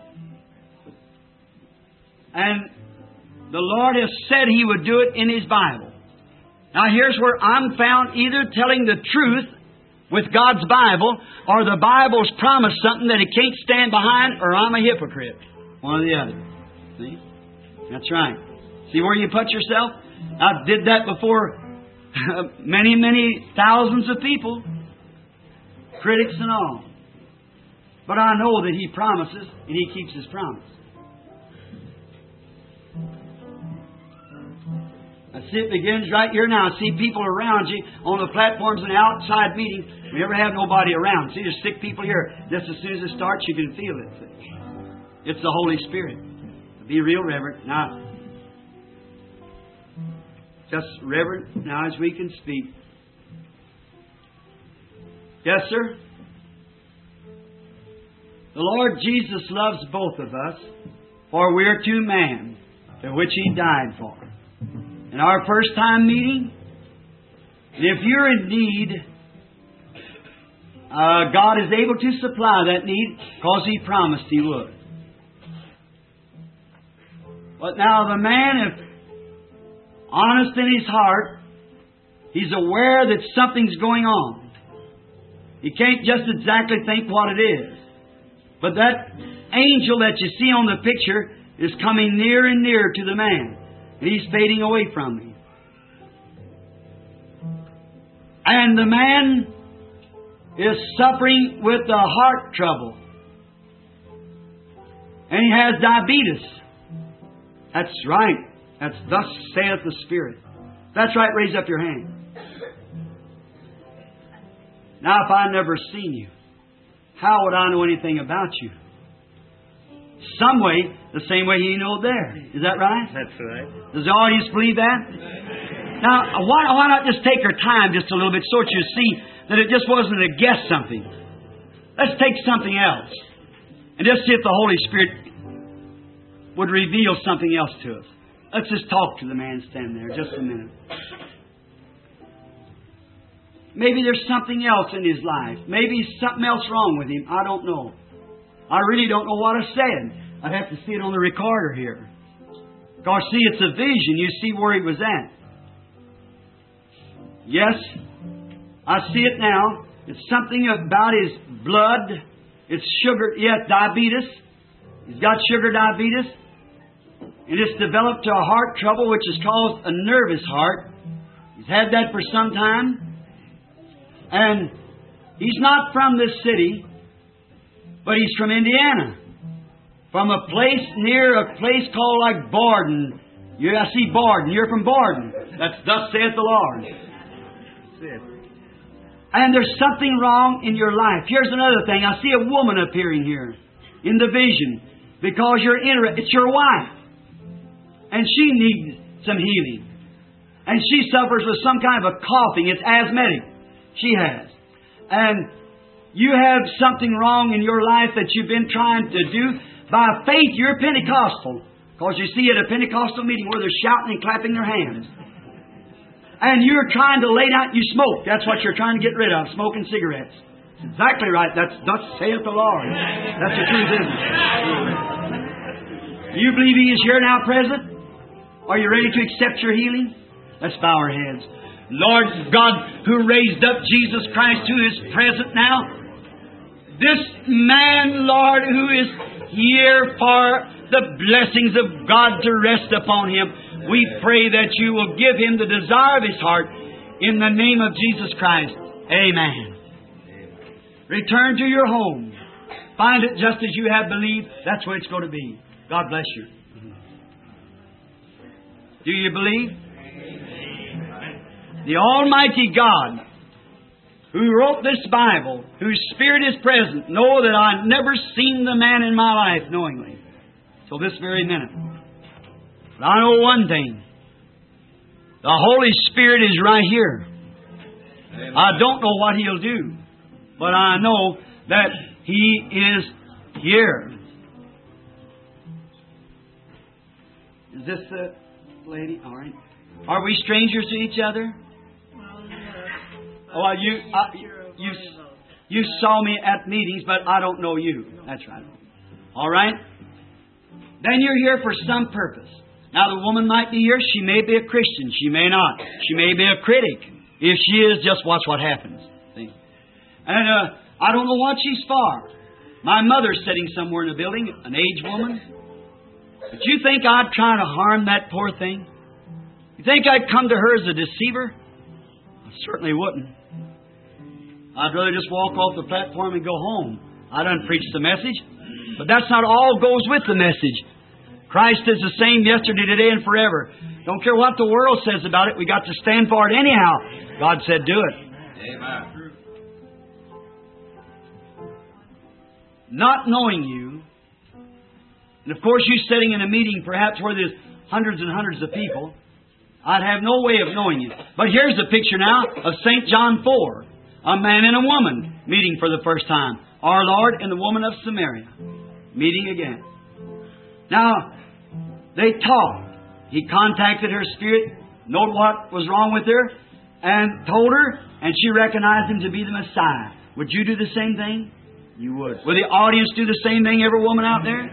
And the Lord has said He would do it in His Bible. Now here's where I'm found either telling the truth with God's Bible, or the Bible's promised something that He can't stand behind, or I'm a hypocrite. One or the other. See? That's right. See where you put yourself? I did that before many, many thousands of people. Critics and all. But I know that He promises, and He keeps His promise. I see it begins right here now. I see people around you on the platforms and outside meetings. We never have nobody around. See, there's sick people here. Just as soon as it starts, you can feel it. It's the Holy Spirit. Be real reverent. Now, just reverent now as we can speak. Yes, sir? The Lord Jesus loves both of us, for we are two men, to which He died for. In our first time meeting, if you're in need, God is able to supply that need because He promised He would. But now the man, if honest in his heart, he's aware that something's going on. He can't just exactly think what it is. But that angel that you see on the picture is coming near and near to the man. And he's fading away from me. And the man is suffering with the heart trouble. And he has diabetes. That's right. That's thus saith the Spirit. That's right. Raise up your hand. Now, if I never seen you, how would I know anything about you? Some way, the same way He knew there. Is that right?
That's right.
Does the audience believe that? Now, why not just take our time just a little bit so that you see that it just wasn't a guess something. Let's take something else and just see if the Holy Spirit would reveal something else to us. Let's just talk to the man standing there just a minute. maybe there's something else in his life. Maybe something else wrong with him. I don't know. I really don't know what I said. I'd have to see it on the recorder here. Because, see, it's a vision. You see where he was at. Yes, I see it now. It's something about his blood. It's sugar. Yes, diabetes. He's got sugar diabetes. And it's developed to a heart trouble, which has caused a nervous heart. He's had that for some time. And he's not from this city, but he's from Indiana. From a place near a place called like Borden. I see Borden. You're from Borden. That's thus saith the Lord. That's it. And there's something wrong in your life. Here's another thing. I see a woman appearing here in the vision because it's your wife. And she needs some healing. And she suffers with some kind of a coughing. It's asthmatic. She has. And you have something wrong in your life that you've been trying to do. By faith, you're Pentecostal. Because you see at a Pentecostal meeting where they're shouting and clapping their hands. And you're trying to lay down, you smoke. That's what you're trying to get rid of, smoking cigarettes. That's exactly right. Thus saith the Lord. That's the truth, isn't it? Do you believe He is here now present? Are you ready to accept your healing? Let's bow our heads. Lord God, who raised up Jesus Christ, who is present now, this man, Lord, who is here for the blessings of God to rest upon him, we pray that you will give him the desire of his heart in the name of Jesus Christ. Amen. Return to your home. Find it just as you have believed. That's where it's going to be. God bless you. Do you believe? The Almighty God, who wrote this Bible, whose Spirit is present, know that I've never seen the man in my life knowingly. So this very minute. But I know one thing. The Holy Spirit is right here. Amen. I don't know what He'll do, but I know that He is here. Is this the lady? All right. Are we strangers to each other? Oh, you saw me at meetings, but I don't know you. That's right. All right. Then you're here for some purpose. Now, the woman might be here. She may be a Christian. She may not. She may be a critic. If she is, just watch what happens. See? And I don't know what she's for. My mother's sitting somewhere in the building, an aged woman. But you think I'd try to harm that poor thing? You think I'd come to her as a deceiver? I certainly wouldn't. I'd rather just walk off the platform and go home. I done preached the message. But that's not all goes with the message. Christ is the same yesterday, today, and forever. Don't care what the world says about it. We got to stand for it anyhow. God said, do it.
Amen.
Not knowing you, and of course you sitting in a meeting perhaps where there's hundreds and hundreds of people, I'd have no way of knowing you. But here's the picture now of St. John 4. A man and a woman meeting for the first time. Our Lord and the woman of Samaria meeting again. Now, they talked. He contacted her spirit, knowed what was wrong with her, and told her, and she recognized him to be the Messiah. Would you do the same thing? You would. Would the audience do the same thing, every woman out there?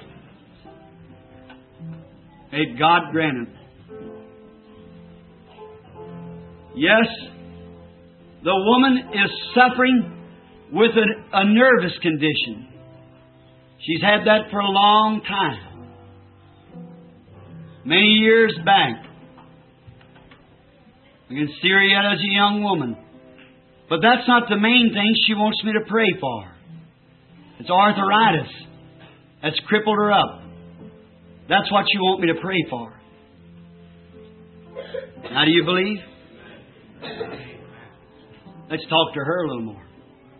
May God grant it. Yes, the woman is suffering with a nervous condition. She's had that for a long time. Many years back. We can see her yet as a young woman. But that's not the main thing she wants me to pray for. It's arthritis that's crippled her up. That's what you want me to pray for. Now, do you believe? Let's talk to her a little more.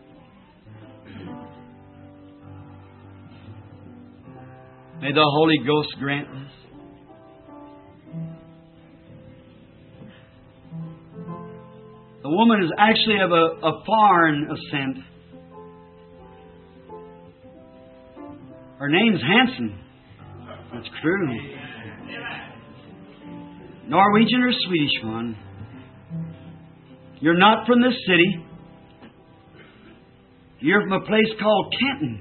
May the Holy Ghost grant this. The woman is actually of a foreign ascent. Her name's Hanson. That's true. Norwegian or Swedish one.
You're not from this city. You're from a place called Kenton.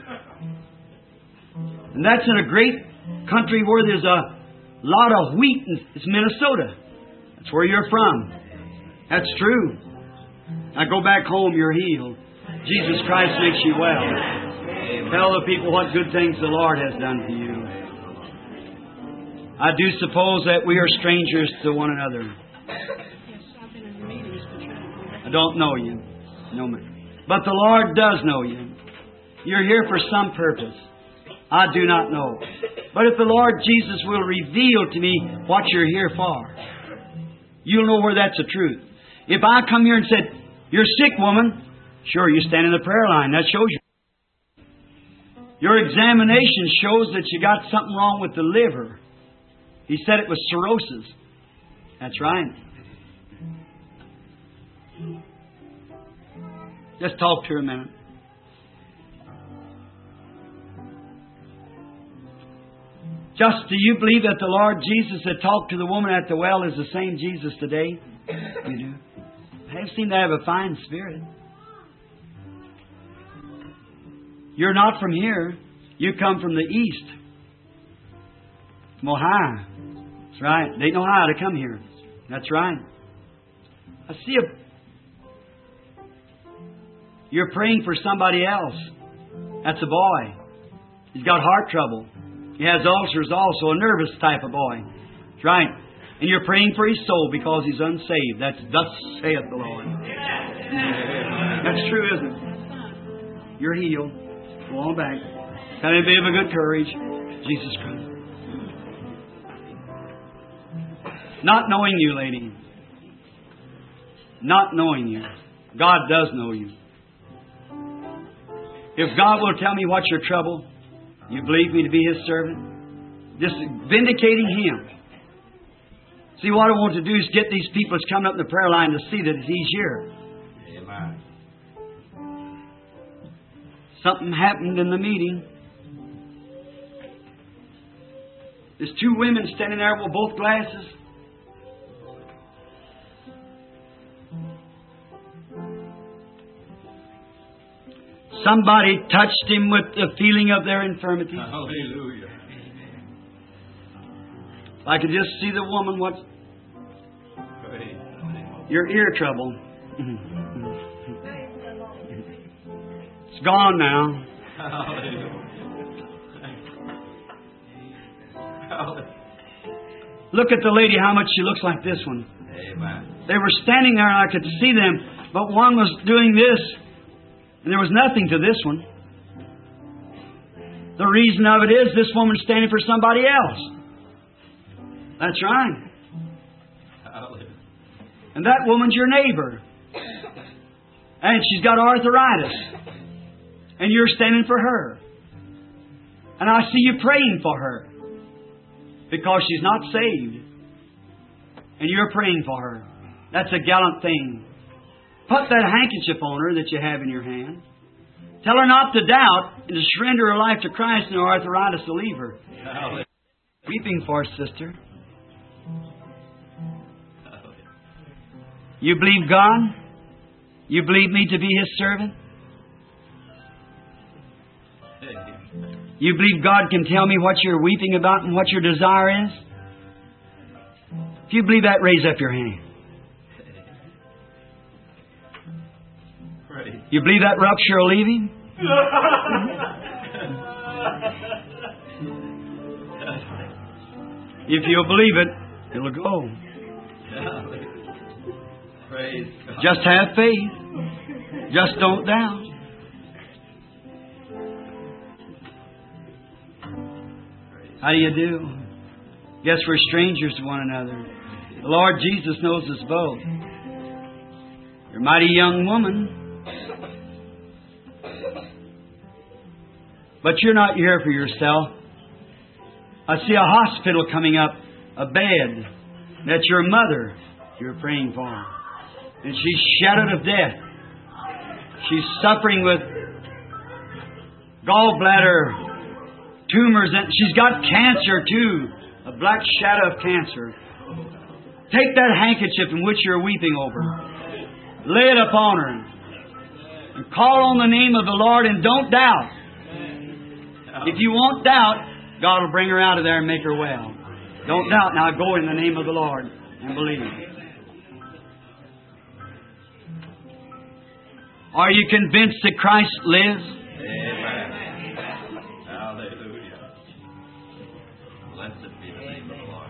And that's in a great country where there's a lot of wheat. It's Minnesota. That's where you're from. That's true. Now go back home, you're healed. Jesus Christ makes you well. Tell the people what good things the Lord has done for you. I do suppose that we are strangers to one another. I don't know you. No, but the Lord does know you. You're here for some purpose. I do not know. But if the Lord Jesus will reveal to me what you're here for, you'll know where that's the truth. If I come here and said, "You're sick, woman," sure, you stand in the prayer line. That shows you. Your examination shows that you got something wrong with the liver. He said it was cirrhosis. That's right. Just talk to her a minute. Just do you believe that the Lord Jesus that talked to the woman at the well is the same Jesus today? You do. They seem to have a fine spirit. You're not from here. You come from the east. From Ohio. That's right. They know how to come here. That's right. I see You're praying for somebody else. That's a boy. He's got heart trouble. He has ulcers also, a nervous type of boy. That's right. And you're praying for his soul because he's unsaved. That's thus saith the Lord. That's true, isn't it? You're healed. Go on back. Kind of be of a good courage. Jesus Christ. Not knowing you, lady. Not knowing you. God does know you. If God will tell me what's your trouble, you believe me to be His servant? Just vindicating Him. See, what I want to do is get these people that's coming up in the prayer line to see that He's here.
Amen.
Something happened in the meeting. There's two women standing there with both glasses. Somebody touched him with the feeling of their infirmity.
Hallelujah.
I could just see the woman. What's your ear trouble? It's gone now. Look at the lady, how much she looks like this one.
Amen.
They were standing there and I could see them, but one was doing this, and there was nothing to this one. The reason of it is this woman's standing for somebody else. That's right. And that woman's your neighbor. And she's got arthritis. And you're standing for her. And I see you praying for her. Because she's not saved. And you're praying for her. That's a gallant thing. Put that handkerchief on her that you have in your hand. Tell her not to doubt and to surrender her life to Christ, and her arthritis will leave her. Weeping for her, sister. You believe God? You believe me to be His servant? You believe God can tell me what you're weeping about and what your desire is? If you believe that, raise up your hand. You believe that rupture will leave him? If you'll believe it, it'll go.
Praise God.
Just have faith. Just don't doubt. How do you do? Guess we're strangers to one another. The Lord Jesus knows us both. You're a mighty young woman. But you're not here for yourself. I see a hospital coming up, a bed. That's your mother you're praying for. And she's shadowed of death. She's suffering with gallbladder tumors, and she's got cancer too, a black shadow of cancer. Take that handkerchief in which you're weeping over.
Lay it upon her. And call on the name of the Lord and don't doubt. If you won't doubt, God will bring her out of there and make her well. Don't doubt. Now go in the name of the Lord and believe. Are you convinced that Christ lives?
Amen. Hallelujah. Blessed be the name of the Lord.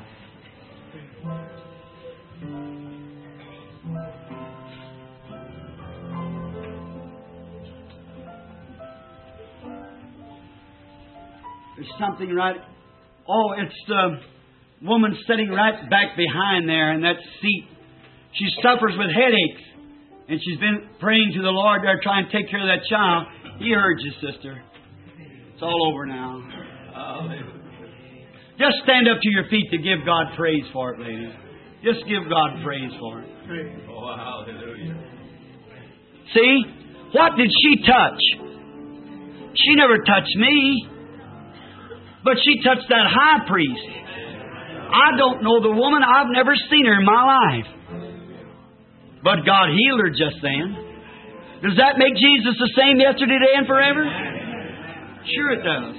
There's something right. Oh, it's the woman sitting right back behind there in that seat. She suffers with headaches. And she's been praying to the Lord there, trying to take care of that child. He heard you, sister. It's all over now.
Hallelujah.
Just stand up to your feet to give God praise for it, lady. Just give God praise for it.
Oh, hallelujah.
See? What did she touch? She never touched me. But she touched that high priest. I don't know the woman. I've never seen her in my life. But God healed her just then. Does that make Jesus the same yesterday, today, and forever? Sure it does.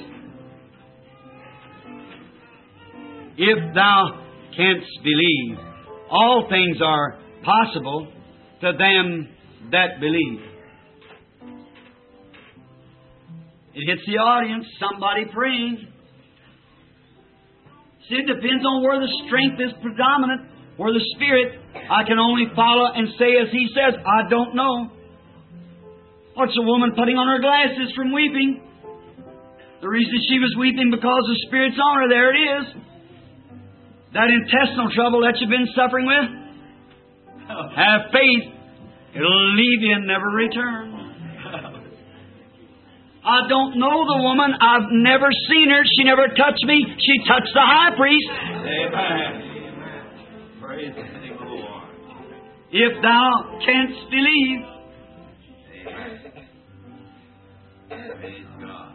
If thou canst believe, all things are possible to them that believe. It hits the audience, somebody praying. See, it depends on where the strength is predominant. Or the Spirit, I can only follow and say as He says, I don't know. What's a woman putting on her glasses from weeping? The reason she was weeping because the Spirit's on her. There it is. That intestinal trouble that you've been suffering with, have faith. It'll leave you and never return. I don't know the woman. I've never seen her. She never touched me. She touched the high priest.
Amen. Praise the name of the Lord.
If thou canst believe.
Amen. Praise God.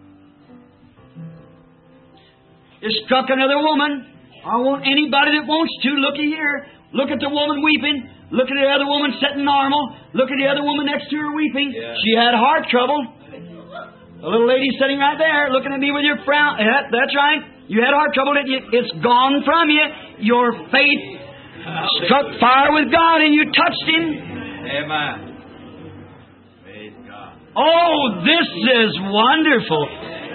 It struck another woman. I want anybody that wants to, looky here. Look at the woman weeping. Look at the other woman sitting normal. Look at the other woman next to her weeping.
Yeah.
She had heart trouble. The little lady sitting right there looking at me with your frown. Yeah, that's right. You had heart trouble, didn't you? It's gone from you. Your faith struck fire with God and you touched Him.
Amen. Praise God.
Oh, this is wonderful.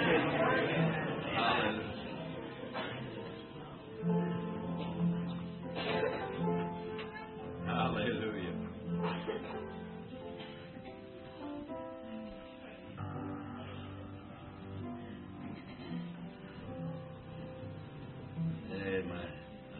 Hallelujah. Amen.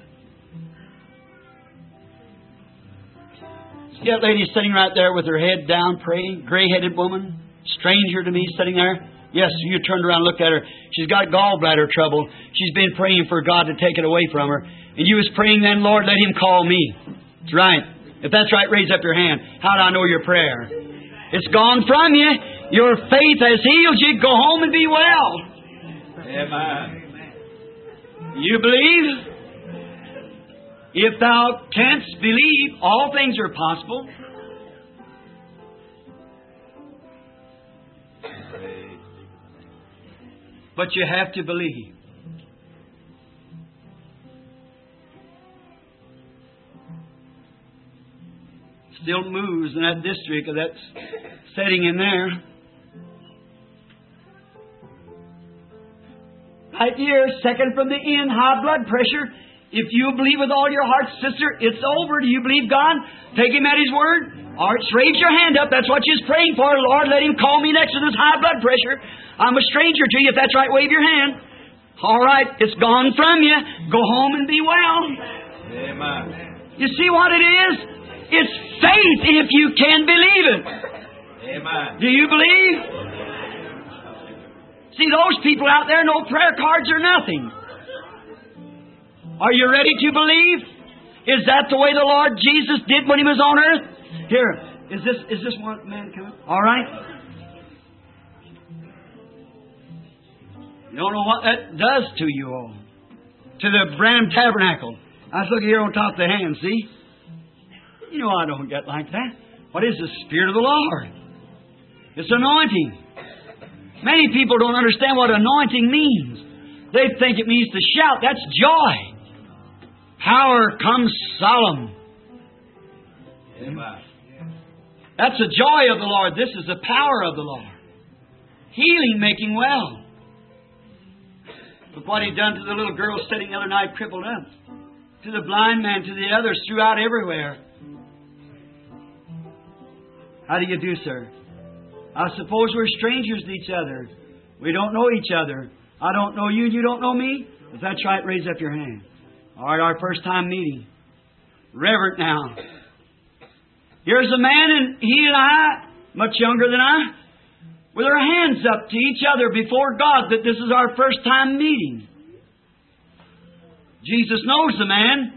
See that lady sitting right there with her head down praying? Gray-headed woman, stranger to me, sitting there. Yes, you turned around and looked at her. She's got gallbladder trouble. She's been praying for God to take it away from her. And you was praying then, Lord, let Him call me. That's right. If that's right, raise up your hand. How do I know your prayer? It's gone from you. Your faith has healed you. Go home and be well.
Amen.
You believe? If thou canst believe, all things are possible.
Praise.
But you have to believe. Still moves in that district of that setting in there. Right here, second from the end, high blood pressure. If you believe with all your heart, sister, it's over. Do you believe God? Take Him at His word. All right, raise your hand up. That's what you're praying for. Lord, let Him call me next to this high blood pressure. I'm a stranger to you. If that's right, wave your hand. All right, it's gone from you. Go home and be well.
Amen.
You see what it is? It's faith if you can believe it.
Amen.
Do you believe? See, those people out there, no prayer cards or nothing. Are you ready to believe? Is that the way the Lord Jesus did when He was on earth? Here, is this one man coming? All right. You don't know what that does to you all. To the Branham Tabernacle. I was looking here on top of the hand, see? You know I don't get like that. What is the Spirit of the Lord? It's anointing. Many people don't understand what anointing means. They think it means to shout. That's joy. Power comes solemn.
Amen.
That's the joy of the Lord. This is the power of the Lord. Healing, making well. Look what He done to the little girl sitting the other night crippled up. To the blind man, to the others, throughout everywhere. How do you do, sir? I suppose we're strangers to each other. We don't know each other. I don't know you, you don't know me. If that's right, raise up your hand. All right, our first time meeting. Reverent now. Here's a man, and he and I, much younger than I, with our hands up to each other before God that this is our first time meeting. Jesus knows the man.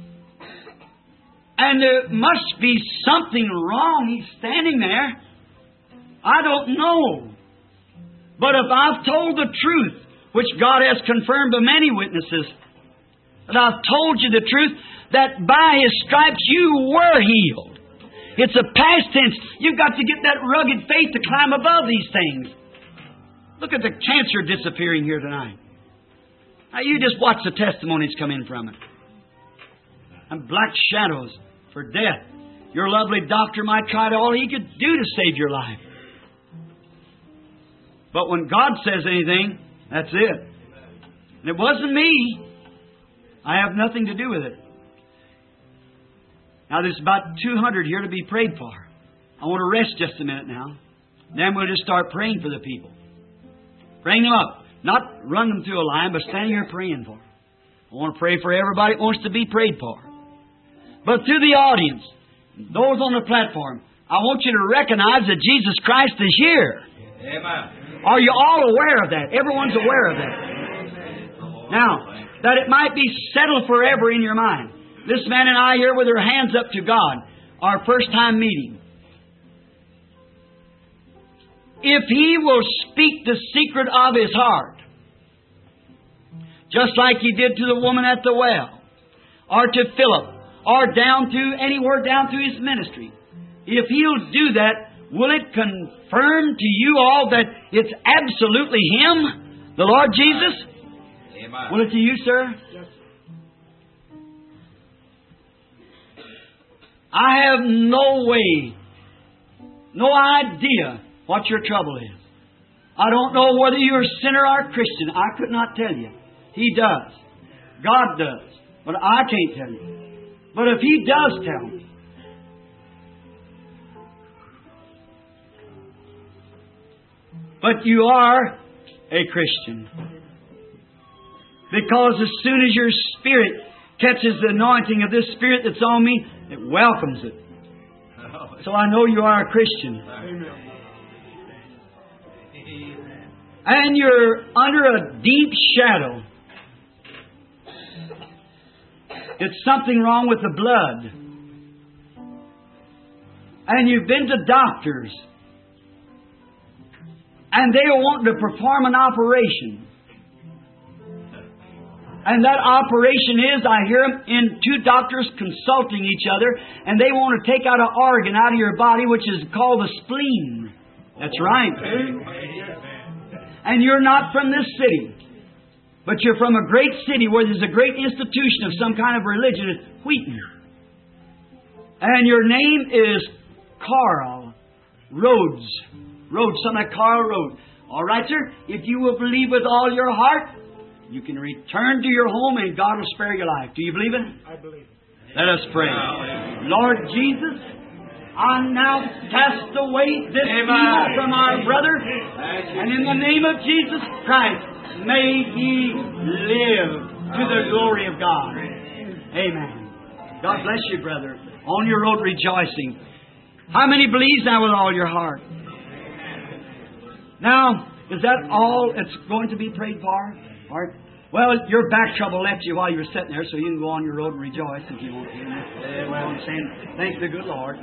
And there must be something wrong. He's standing there. I don't know. But if I've told the truth, which God has confirmed by many witnesses, that I've told you the truth, that by His stripes you were healed. It's a past tense. You've got to get that rugged faith to climb above these things. Look at the cancer disappearing here tonight. Now you just watch the testimonies come in from it. And black shadows for death. Your lovely doctor might try all he could do to save your life. But when God says anything, that's it. And it wasn't me. I have nothing to do with it. Now there's about 200 here to be prayed for. I want to rest just a minute now. Then we'll just start praying for the people. Bring them up. Not run them through a line, but stand here praying for them. I want to pray for everybody that wants to be prayed for. But through the audience, those on the platform, I want you to recognize that Jesus Christ is here.
Amen.
Are you all aware of that? Everyone's aware of that. Now, that it might be settled forever in your mind. This man and I here with our hands up to God, our first time meeting. If He will speak the secret of His heart, just like He did to the woman at the well, or to Philip, or down to anywhere down through His ministry, if He'll do that, will it confirm to you all that it's absolutely Him, the Lord Jesus?
Amen.
Will it to you, sir?
Yes.
I have no way, no idea what your trouble is. I don't know whether you're a sinner or a Christian. I could not tell you. He does. God does. But I can't tell you. But if He does tell me, but you are a Christian. Because as soon as your spirit catches the anointing of this Spirit that's on me, it welcomes it. So I know you are a Christian.
Amen.
And you're under a deep shadow. It's something wrong with the blood. And you've been to doctors. And they are wanting to perform an operation. And that operation is, I hear them in two doctors consulting each other, and they want to take out an organ out of your body, which is called the spleen. That's right. And you're not from this city, but you're from a great city where there's a great institution of some kind of religion. It's Wheaton. And your name is Carl Rhodes. Rhodes, something like Carl Rhodes. All right, sir. If you will believe with all your heart, you can return to your home and God will spare your life. Do you believe it?
I believe it.
Let us pray. Lord Jesus, I now cast away this evil from our brother, and in the name of Jesus Christ, may he live to the glory of God. Amen. God bless you, brother. On your road rejoicing. How many believes now with all your heart? Now, is that all that's going to be prayed for? Or, well, your back trouble left you while you were sitting there, so you can go on your road and rejoice if you want to. Well, I'm saying, thank the good Lord.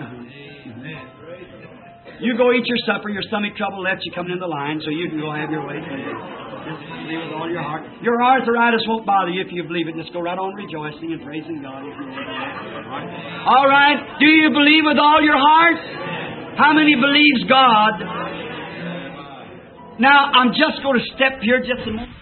You go eat your supper. Your stomach trouble left you coming in the line, so you can go have your way. Just believe with all your heart. Your arthritis won't bother you if you believe it. Just go right on rejoicing and praising God. All right. Do you believe with all your heart? How many believes God? Now, I'm just going to step here just a moment.